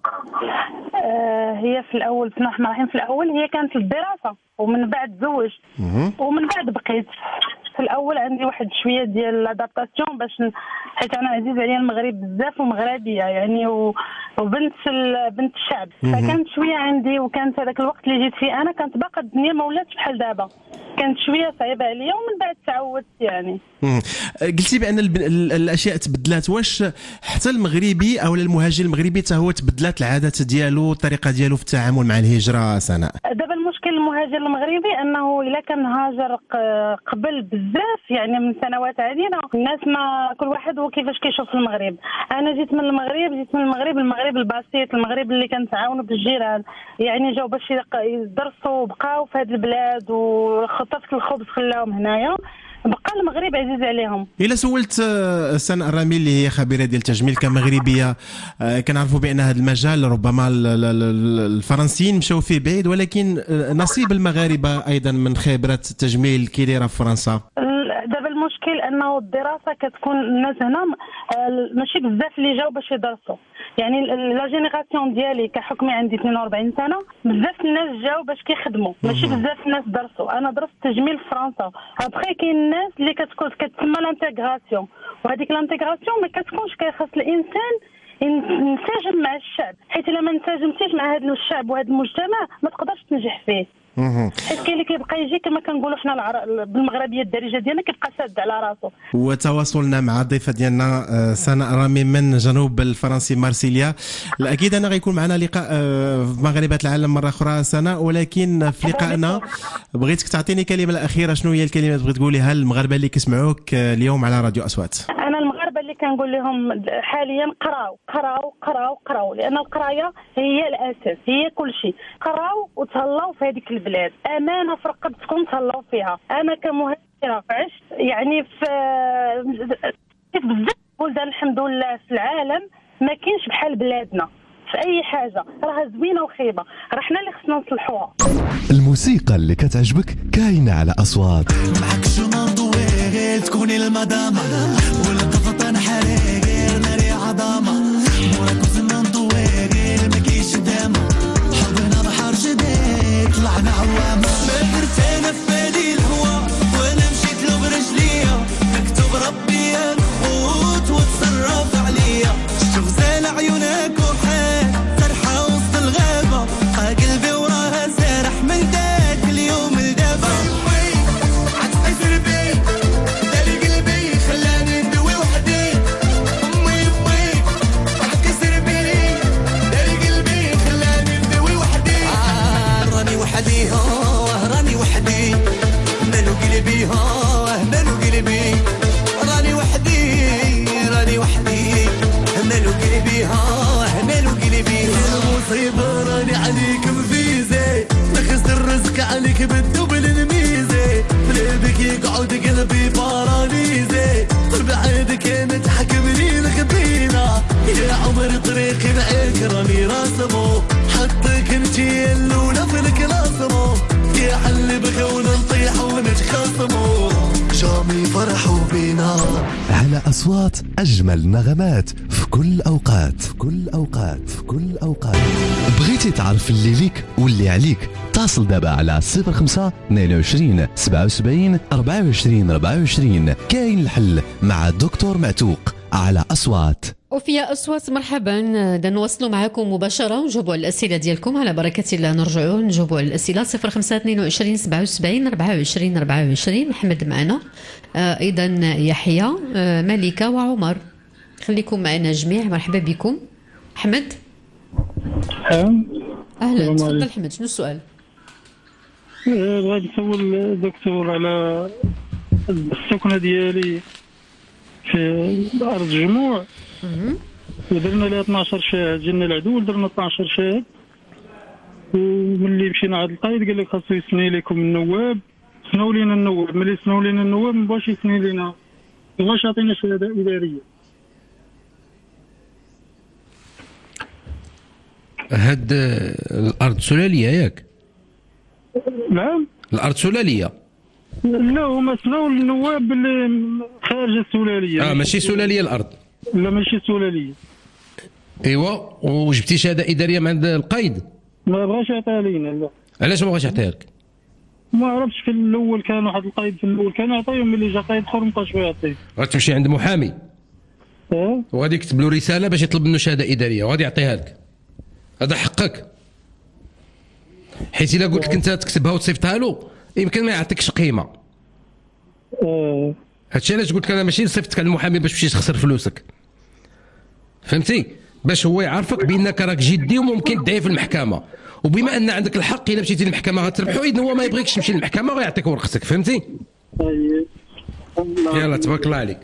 آه هي في الاول بسم الله الرحمن الرحيم في الاول هي كانت في الدراسة ومن بعد تزوج ومن بعد بقيت. في الاول عندي واحد شويه ديال لادابتاسيون باش حيت انا عزيز عليا المغرب بزاف ومغربيه يعني وبنت بنت الشعب، فكانت شويه عندي وكانت هذاك الوقت اللي جيت فيه انا كانت باقا الدنيا ما ولاتش بحال دابا، كانت شويه صعيبه عليا ومن بعد تعودت يعني. قلتي بان الاشياء تبدلات، واش حتى المغربي او المهاجر المغربي حتى هو تبدلات العادات ديالو الطريقه ديالو في التعامل مع الهجره سناء؟ دابا المشكل المهاجر المغربي انه الا كان هاجر قبل بزاف يعني من سنوات عديده الناس ما كل واحد وكيفاش كيشوف المغرب. انا جيت من المغرب جيت من المغرب المغرب البسيط، المغرب اللي كنتعاونوا بالجيران يعني جاو باش يدرسوا وبقاو في هذه البلاد وخطفت الخبز خلاهم هنايا، بقى المغرب عزيز عليهم. الا سولت سناء الرامي اللي هي خبيره ديال التجميل كمغربيه، كنعرفوا بان هذا المجال ربما الفرنسيين مشاو فيه بعيد، ولكن نصيب المغاربه ايضا من خبره التجميل كي دايره في فرنسا؟ دابا المشكل انه الدراسه كتكون الناس هنا ماشي بزاف اللي جاو باش يدرسوا، يعني لا جينيراسيون ديالي كحكمي عندي اثنين وأربعين سنه بزاف الناس جاو باش كيخدموا ماشي بزاف الناس درسوا. انا درست تجميل في فرنسا، ابخي كاين الناس اللي كتكون كتسمى لانتيغراسيون، وهذيك لانتيغراسيون ما كتكونش كيخص الانسان ننسجم مع الشعب، حيت الا ما نسجمتيش مع هذا الشعب وهذا المجتمع ما تقدرش تنجح فيه. حيت كاين اللي كيبقى يجي كما كنقولوا حنا العر... بالمغربيه الدارجه ديالنا كيبقى ساد على راسو. وتواصلنا مع الضيفه ديالنا سناء رامي من جنوب الفرنسي مارسيليا. اكيد انا غيكون معنا لقاء في مغاربه العالم مره اخرى سناء، ولكن في لقائنا بغيتك تعطيني كلمه الاخيره. شنو هي الكلمه اللي بغيت تقوليها للمغاربه اللي كيسمعوك اليوم على راديو اصوات؟ انا المغاربه اللي كنقول لهم حاليا قراو قراو قراو قراو، لان القرايه هي الاساس، هي كل شيء. قراو وتهلاو في هذيك البلاد، امانه في رقبتكم تهلاو فيها. انا كمهاجره عشت يعني في في بزاف بلدان الحمد لله في العالم، ما كاينش بحال بلادنا في اي حاجه، راها زوينه وخيبه، راه حنا اللي خصنا نصلحوها. الموسيقى اللي كتعجبك كاينه على اصوات. معك شنو ضويغ تكوني المدامة والقفطان حريق ناري عظامة موراك وزنان ضويغ ما كاينش دامة حبنا بحر جديد طلعنا عوامة ما درتنا في هادي الهوا وانا مشيت له برجليا مكتوب ربي نفوت وتصرف عليا شتو غزال عيونك وحال سرحة وسط الغابة قلبي وراها سارح من داك اليوم لدابا راني وحدي مالو قلبي ها مالو قلبي راني وحدي راني وحدي مالو قلبي ها مالو قلبي المصيبة راني عليك مفيزة نخس الرزق عليك بالدبل الميزة بلبك يقعد قلبي باراليزة بعيدك انت حكمني الخبينة يا عمر طريقي معاك راني راسمو حطك انتي الاولى في الكلاسمو يا حل بغيونا نطيح ونتخاصمو جامي فرحوا بينا على أصوات أجمل نغمات في كل أوقات في كل أوقات في كل أوقات. بغيتي تعرف اللي ليك واللي عليك؟ اتصل دابا على صفر خمسة اثنين وعشرين سبعة وسبعين أربعة وعشرين أربعة وعشرين. كاين الحل مع دكتور معتوق على أصوات. وفي أصوات مرحبا، نواصلوا معكم مباشرة ونجاوبوا على الأسئلة ديالكم. على بركة الله نرجعوا نجاوبوا على الأسئلة. صفر خمسة اثنين وعشرين سبعة وسبعين أربعة وعشرين أربعة وعشرين. محمد معنا، آه أيضا يحيى، آه ملكة وعمر. خليكم معنا جميع، مرحبا بكم. أحمد أهلا، تفضل حمد، شنو السؤال؟ بغيت نسول الدكتور على السكنة ديالي في أرض جموع، ودرنا لها اثناش شاهد، جينا العدو درنا اثناش شاهد، وملي مشينا عند القايد قال لك خاصو يسني لكم النواب، سناو لينا النواب، ملي سناو لينا النواب مبغاش يسني لينا، مبغاش يعطينا شهادة إدارية. هاد الأرض سلالية ياك؟ نعم الأرض سلالية. لا هما سناو النواب اللي خارج السلالية. اه ماشي سلالية الأرض. لا ماشي سلالية. ايوا، وجبتي شهادة إدارية من عند القايد؟ ما بغاش يعطيها لينا. لا علاش ما بغاش يعطيها لك؟ ما عرفتش، في الأول كان واحد القايد في الأول كان يعطيهم، ملي جا قايد آخر مابقاش يعطيه. غتمشي عند محامي اه وغادي يكتب له رسالة باش يطلب منه شهادة إدارية وغادي يعطيها لك. هذا حقك، حيت إلا قلت لك أنت تكتبها وتصيفطها له يمكن ما يعطيكش قيمة. اه هادشي علاش قلت لك انا ماشي نصيفطك على المحامي باش تمشي تخسر فلوسك، فهمتي؟ باش هو يعرفك بانك راك جدي وممكن تدعي في المحكمه، وبما ان عندك الحق الا مشيتي للمحكمه غتربحوا، اذا هو ما يبغيكش تمشي للمحكمه ويعطيك ورقتك، فهمتي؟ يلا تبارك الله عليك.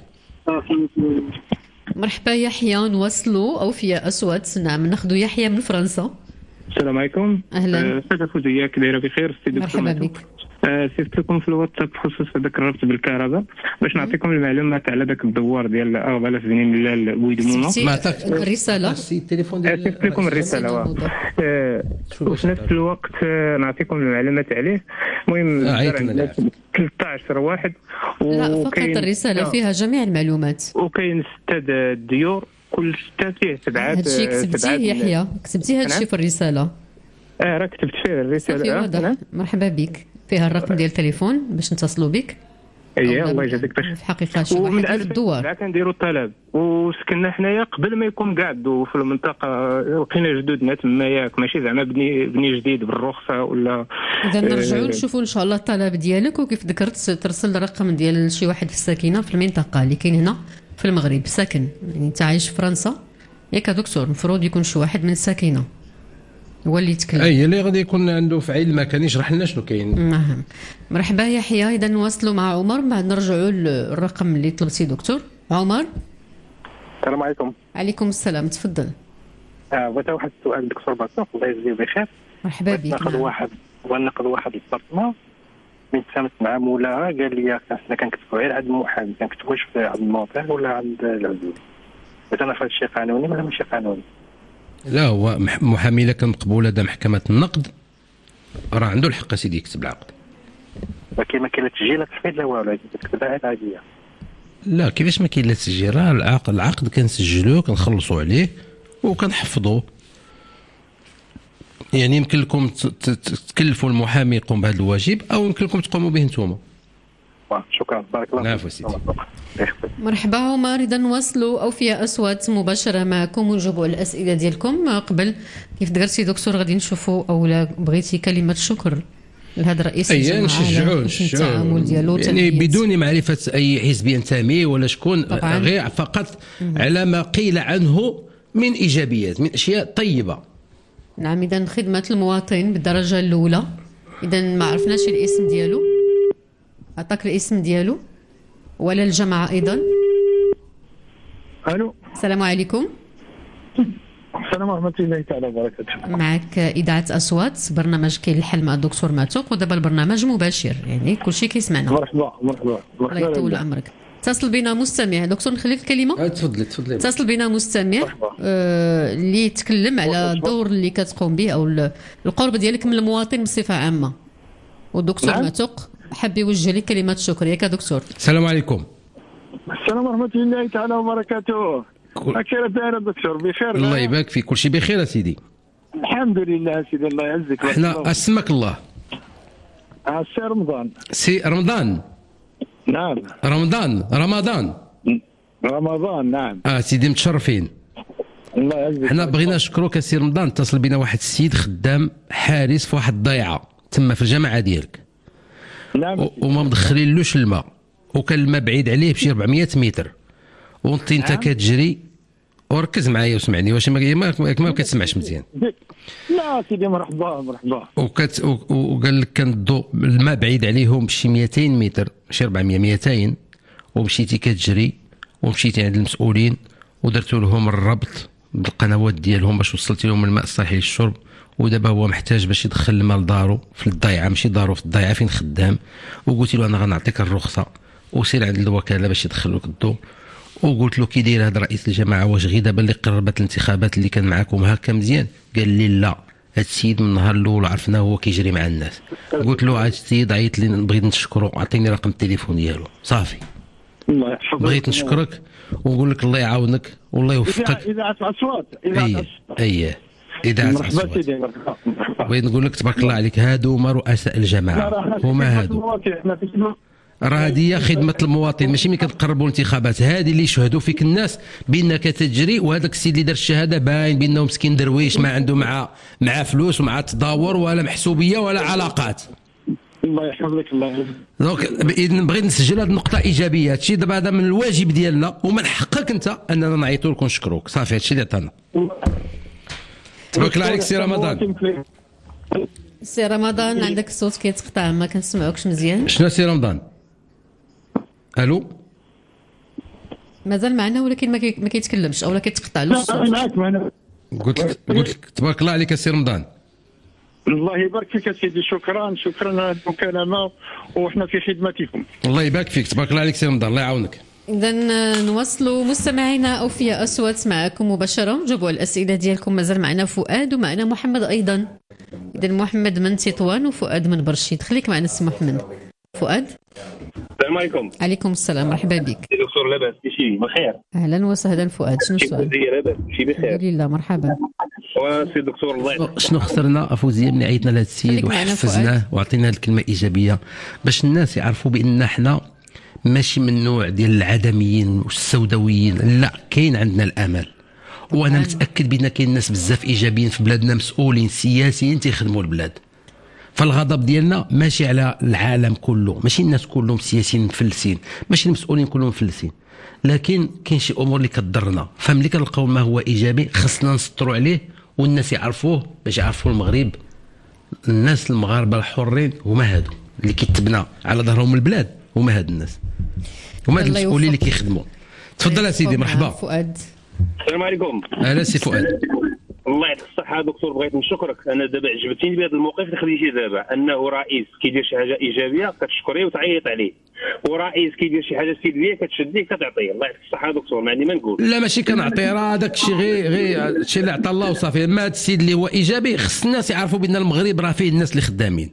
مرحبا يحيى، نواصلوا او في اصوات. نعم ناخذ يحيى من فرنسا. السلام عليكم. اهلا. استاذه فوزيه دايره بخير؟ مرحبا بك. سيفت لكم في الواتساب بخصوص هذاك الربط بالكهرباء باش نعطيكم المعلومات على ذاك الدوار ديال أغبالة بنين الله ويدمونا. ما عطاك الرساله؟ سيفت لكم الرساله وفي نفس الوقت نعطيكم المعلومات عليه. المهم ثلاثطاش واحد لا فقط الرساله فيها جميع المعلومات، وكاين ستة الديور، كل ستة فيه سبعات. هادشي كتبتيه يحيى؟ كتبتي هادشي في الرساله؟ اه راه كتبت فيه الرساله. واضح. مرحبا بك، فيها الرقم ديال التليفون باش نتصلوا بك. اي الله يجازيك باش في الحقيقه شي واحد ومن في الدوار ألفين كنديروا الطلب وسكننا حنايا قبل ما يكون قاعدوا في المنطقه، لقينا جدودنا تما ياك ماشي زعما بني بني جديد بالرخصه ولا. اذا نرجعوا آه، نشوفوا ان شاء الله الطلب ديالك، وكيف ذكرت ترسل الرقم ديال شي واحد في الساكنه في المنطقه اللي كاين هنا في المغرب ساكن، يعني انت عايش في فرنسا ياك دكتور، المفروض يكون شي واحد من الساكنه هو اللي يتكلم. اي اللي غادي يكون عنده في عين المكان يشرح لنا شنو كاين. نعم. مرحبا يحيى، اذا نواصلوا مع عمر من بعد نرجعوا للرقم اللي طلبتي دكتور. عمر السلام عليكم. عليكم السلام، تفضل. اه بغيت واحد السؤال دكتور باسوق الله يجزيه بخير. مرحبا بك. ناخذ نعم. واحد وناخذ واحد البارتمان من تسامت مع مولاها، قال لي حنا كنكتبوا غير عند المحامي، كنكتبوش عند النوطير ولا عند العزول. بغيت انا فهاد الشيء قانوني ولا ماشي قانوني؟ لا هو مح- محامي الا كان مقبول لدى محكمه النقد راه عنده الحق سيدي يكتب العقد. ولكن ما كاين لا تسجيل لا تحفيظ لا والو، كتكتبها غير عاديه. لا كيفاش ما كاين لا تسجيل؟ راه العقد العقد كنسجلوه كنخلصوا عليه وكنحفظوه. يعني يمكن لكم ت- ت- تكلفوا المحامي يقوم بهذا الواجب او يمكن لكم تقوموا به نتوما. شكرا بارك الله نعم سيدي. مرحبا عمر، اذا نواصلوا اوفياء اصوات مباشره معكم ونجاوبوا على الاسئله ديالكم. قبل كيف ذكرتي دكتور غادي نشوفوا او لا بغيتي كلمه شكر لهذا الرئيس اي الجماعه نشجعوه على حسن التعامل ديالو يعني وتلبية. بدون معرفه اي حزب ينتمي ولا شكون، طبعاً. غير فقط على ما قيل عنه من ايجابيات من اشياء طيبه. نعم، اذا خدمه المواطن بالدرجه الاولى. اذا ما عرفناش الاسم ديالو، عطاك الاسم ديالو ولا الجماعه ايضا؟ الو السلام عليكم. السلام ورحمه الله تعالى وبركاته. معك اذاعه اصوات برنامج كاين الحل مع الدكتور معتوق، ودابا البرنامج مباشر يعني كلشي كيسمعنا. مرحبا مرحبا الله يطول عمرك. اتصل بنا مستمع دكتور، نخليك الكلمه. تفضلي تفضلي. اتصل بنا مستمع آه اللي يتكلم على الدور اللي كتقوم به او ال- القرب ديالك من المواطن بصفه عامه، والدكتور نعم. معتوق حاب يوجه لك كلمات شكر. ياك دكتور؟ السلام عليكم. السلام ورحمه الله تعالى وبركاته. كيف داير الدكتور؟ بخير؟ الله يبارك فيك، كل شيء بخير يا سيدي. الحمد لله سيدي الله يعزك. احنا اسمك الله. آه، سي رمضان. سي رمضان. نعم رمضان رمضان رمضان. نعم اه سيدي متشرفين. الله يعزك. حنا بغينا نشكروك يا سي رمضان. اتصل بنا واحد السيد خدام حارس في واحد الضيعه تما في الجامعه ديالك. نعم. و- وما مدخلينلوش الماء، وكان الماء بعيد عليه بشي أربعمية متر، وانت انت نعم. كتجري. وركز معايا وسمعني، واش ما ما, ما كتسمعش مزيان. لا سيدي مرحبا مرحبا. وكت و- وقال لك كان الضوء الماء بعيد عليهم بشي مئتين متر، ماشي أربعمية مئتين، ومشيتي كتجري ومشيتي عند المسؤولين ودرتوا لهم الربط بالقنوات ديالهم باش وصلتي لهم الماء الصحي للشرب. ودابا هو محتاج باش يدخل الماء لدارو في الضيعه، ماشي دارو في الضيعه فين خدام. وقلت له انا غنعطيك الرخصه وسير عند الوكاله باش يدخل لك الضوء. وقلت له كي داير هذا رئيس الجماعه، واش غير دابا اللي قربت الانتخابات اللي كان معاكم هكا مزيان؟ قال لي لا، هذا السيد من النهار الاول عرفناه هو كيجري مع الناس. قلت له هذا السيد عيط لي بغيت نشكره، عطيني رقم التليفون ديالو صافي. الله يحفظك. بغيت نشكرك ونقول لك الله يعاونك والله يوفقك. اذاعه اصوات. اي اي اذاعه مرحبا اصوات. سيدي مرحبا. بغيت نقول لك تبارك الله عليك، هادو هما رؤساء الجماعه، هما هادو. راه هذه هي خدمه المواطن، ماشي ملي كتقربوا الانتخابات. هذه اللي يشهدوا فيك الناس بانك تجري، وهذاك السيد اللي دار الشهاده باين بانه مسكين درويش ما عنده مع مع فلوس ومع تداور ولا محسوبيه ولا علاقات. الله يحفظك الله يحفظك. دونك باذن بغيت نسجل هذه النقطه ايجابيه. هادشي دابا هذا من الواجب ديالنا ومن حقك انت اننا نعيطوا لك ونشكروك. صافي هادشي اللي عطانا. تبارك الله عليك سي رمضان. سي رمضان عندك الصوت كيتقطع ما كنسمعوكش مزيان. شنو سي رمضان؟ الو مازال معنا ولكن ما كي- ما كيتكلمش او لا كيتقطع له الصوت. معك معنا. قلت لك قلت لك تبارك الله عليك سي رمضان. الله يبارك فيك يا سيدي. شكرا شكرا على المكالمه وحنا في خدمتكم. الله يبارك فيك. تبارك الله عليك سي رمضان، الله يعاونك. اذا نواصلوا مستمعينا اوفياء اصوات معكم مباشره، جاوبوا على الاسئله ديالكم. مازال معنا فؤاد ومعنا محمد ايضا. اذا محمد من تطوان وفؤاد من برشيد. خليك معنا سي محمد. فؤاد. السلام عليكم. عليكم السلام، مرحبا بك. دكتور لاباس بشي بخير؟ اهلا وسهلا فؤاد، شنو السؤال؟ فوزيه لاباس بشي بخير؟ الحمد لله مرحبا. وسي دكتور الله يحفظك. شنو خسرنا افوزيه ملي عيطنا لهذا السيد خليك معنا وحفزناه وعطيناه الكلمه ايجابيه باش الناس يعرفوا بان احنا ماشي من النوع ديال العدميين والسوداويين، لا كاين عندنا الامل. وانا متاكد بان كاين ناس بزاف ايجابيين في بلادنا، مسؤولين سياسيين تيخدموا البلاد. فالغضب ديالنا ماشي على العالم كله، ماشي الناس كلهم سياسيين مفلسين، ماشي المسؤولين كلهم مفلسين، لكن كاين شي امور اللي كتضرنا. فملي كنلقاو ما هو ايجابي خصنا نسطروا عليه والناس يعرفوه باش يعرفوا المغرب. الناس المغاربه الحرين هما هادو اللي كيتبنى على ظهرهم البلاد، هما هاد الناس، هما هاد المسؤولين اللي كيخدموا. تفضل يا سيدي. مرحبا. فؤاد. السلام عليكم. اهلا سي فؤاد. الله يعطيك الصحة دكتور، بغيت نشكرك. أنا دابا عجبتني بهذا الموقف اللي خديتيه دابا، أنه رئيس كيدير شي حاجة إيجابية كتشكريه وتعيط عليه، ورئيس كيدير شي حاجة سلبية كتشديه كتعطيه. الله يعطيك الصحة دكتور، ما عندي ما نقول. لا ماشي كنعطي، راه داك الشيء غير غير الشيء اللي عطى الله وصافي. ما هذا السيد اللي هو إيجابي خص الناس يعرفوا بأن المغرب راه فيه الناس اللي خدامين.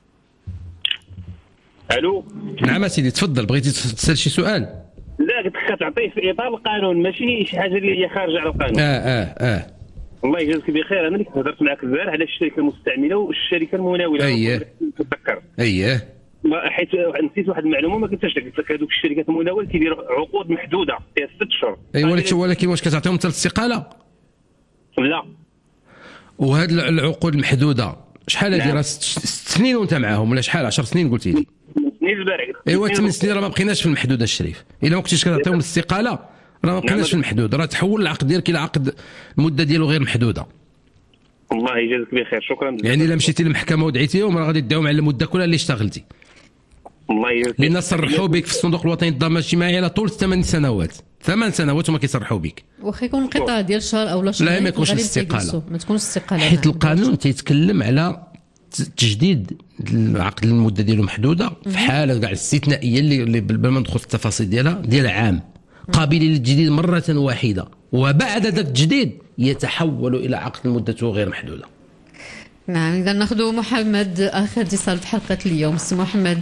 ألو. نعم سيدي تفضل، بغيتي تسأل شي سؤال؟ لا قلت لك كتعطيه في إطار القانون، ماشي شي حاجة اللي هي خارجة على القانون. اه اه اه الله يجازيك بخير. انا اللي كنت هضرت معك البارح على الشركه المستعمله والشركه المناوله. اييه تذكر. اييه حيت نسيت واحد المعلومه ما قلتهاش لك. قلت لك هذوك الشركات المناوله كيديروا عقود محدوده فيها ست شهور. ايوا ولكن ولكن واش كتعطيهم حتى الاستقاله؟ لا. وهاد العقود المحدوده شحال هادي؟ راه ست سنين وانت معاهم ولا شحال؟ عشر سنين قلتي لي؟ سنين البارح. ايوا ثمان سنين راه ما بقيناش في المحدود الشريف. الا ما كنتيش كتعطيهم الاستقاله راه ما بقيناش في المحدود، راه تحول العقد ديالك الى عقد المده ديالو غير محدوده. الله يجازيك بخير، شكرا. يعني الا مشيتي للمحكمه ودعيتيهم راه غادي يدعيهم على المده كلها اللي اشتغلتي. الله يجازيك. لان صرحوا بك في الصندوق الوطني للضمان الاجتماعي على طول ثمان سنوات، ثمان سنوات هما كيصرحوا بك. واخا يكون انقطاع ديال شهر او لا شهر لا ما يكونش الاستقاله، ما تكونش الاستقاله، حيت القانون تيتكلم على تجديد العقد المده ديالو محدوده في حاله كاع الاستثنائيه اللي بلا ما ندخل في التفاصيل ديالها ديال عام، قابل للتجديد مرة واحدة، وبعد ذلك التجديد يتحول إلى عقد مدته غير محدودة. نعم. إذا ناخذ محمد آخر اتصال في حلقة اليوم. سي محمد.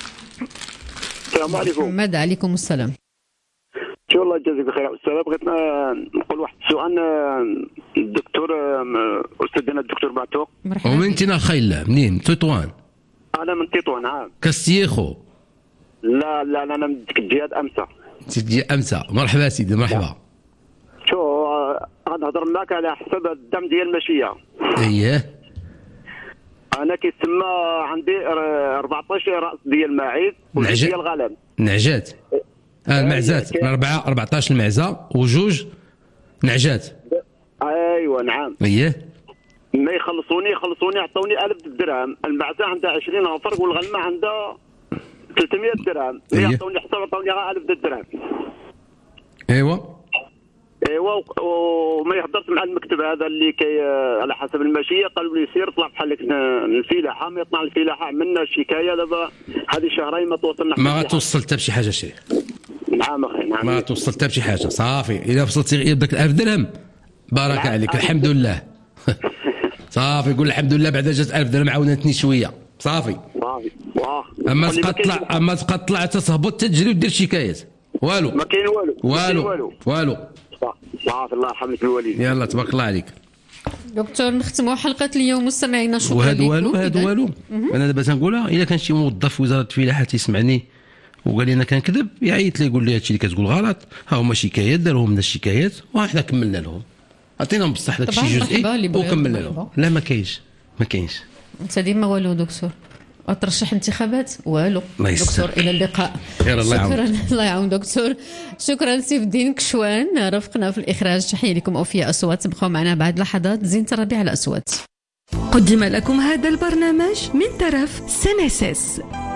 السلام عليكم. محمد عليكم السلام. شو الله يجازيك بخير أستاذ. بغيت نقول واحد السؤال الدكتور أستاذنا الدكتور معتوق. مرحبا. ومن انت خايلة منين؟ تطوان؟ أنا من تطوان. نعم. كاستيخو؟ لا لا أنا من ديك الجهة أمسا. تجي أمسا. مرحبا سيدي مرحبا. شو غنهضر معك على حسب الدم ديال الماشية. اييه. انا كيتسمى عندي أربعطاش راس ديال الماعز وجوج ديال الغنم. نعجات. اه المعزات أربعة أربعطاش المعزة وجوج نعجات. ايوه نعم. اييه. ما يخلصوني يخلصوني عطوني ألف درهم. المعزة عندها عشرين نفر والغنمة عندها ثلاثمية درهم. يعطوني حساب عطوني غير ألف درهم. ايوا. ايوا وما يهضرش مع المكتب هذا اللي كي على حسب الماشيه. قالوا لي سير طلع بحال الفلاحه. ما يطلع الفلاحه عملنا الشكايه دابا هذه شهرين ما توصلنا. ما غتوصل حتى بشي حاجه شي. نعم اخي نعم. ما توصل حتى بشي حاجه صافي. اذا وصلتي غير بداك ألف درهم بارك نعم. عليك الحمد لله. صافي قول الحمد لله. بعدا جات ألف درهم عاونتني شويه صافي. صافي اما تبقى تطلع اما تبقى تطلع تهبط تجري ودير شكايات والو. ما كاين والو والو والو. صافي الله يرحم الوالدين. يلا تبارك الله عليك دكتور. نختموا حلقه اليوم مستمعينا. شكرا لكم. وهذا والو هذا والو. انا دابا تنقولها الا كان شي موظف وزاره الفلاحه تيسمعني وقال لي انا كنكذب يعيط لي يقول لي هادشي اللي كتقول غلط. ها هما شكايات داروهم من الشكايات وحنا كملنا لهم عطيناهم بصح داك الشيء جزئي وكملنا لهم. لا ما كاينش ما كاينش. انت ديما والو دكتور. أترشح انتخابات والو. دكتور إلى اللقاء. شكرا. الله يعاون دكتور. شكرا سيف الدين كشوان رفقنا في الإخراج. تحية لكم أوفياء أصوات. تبقوا معنا بعد لحظات. زينة الربيع على أصوات. قدم لكم هذا البرنامج من طرف سنسس.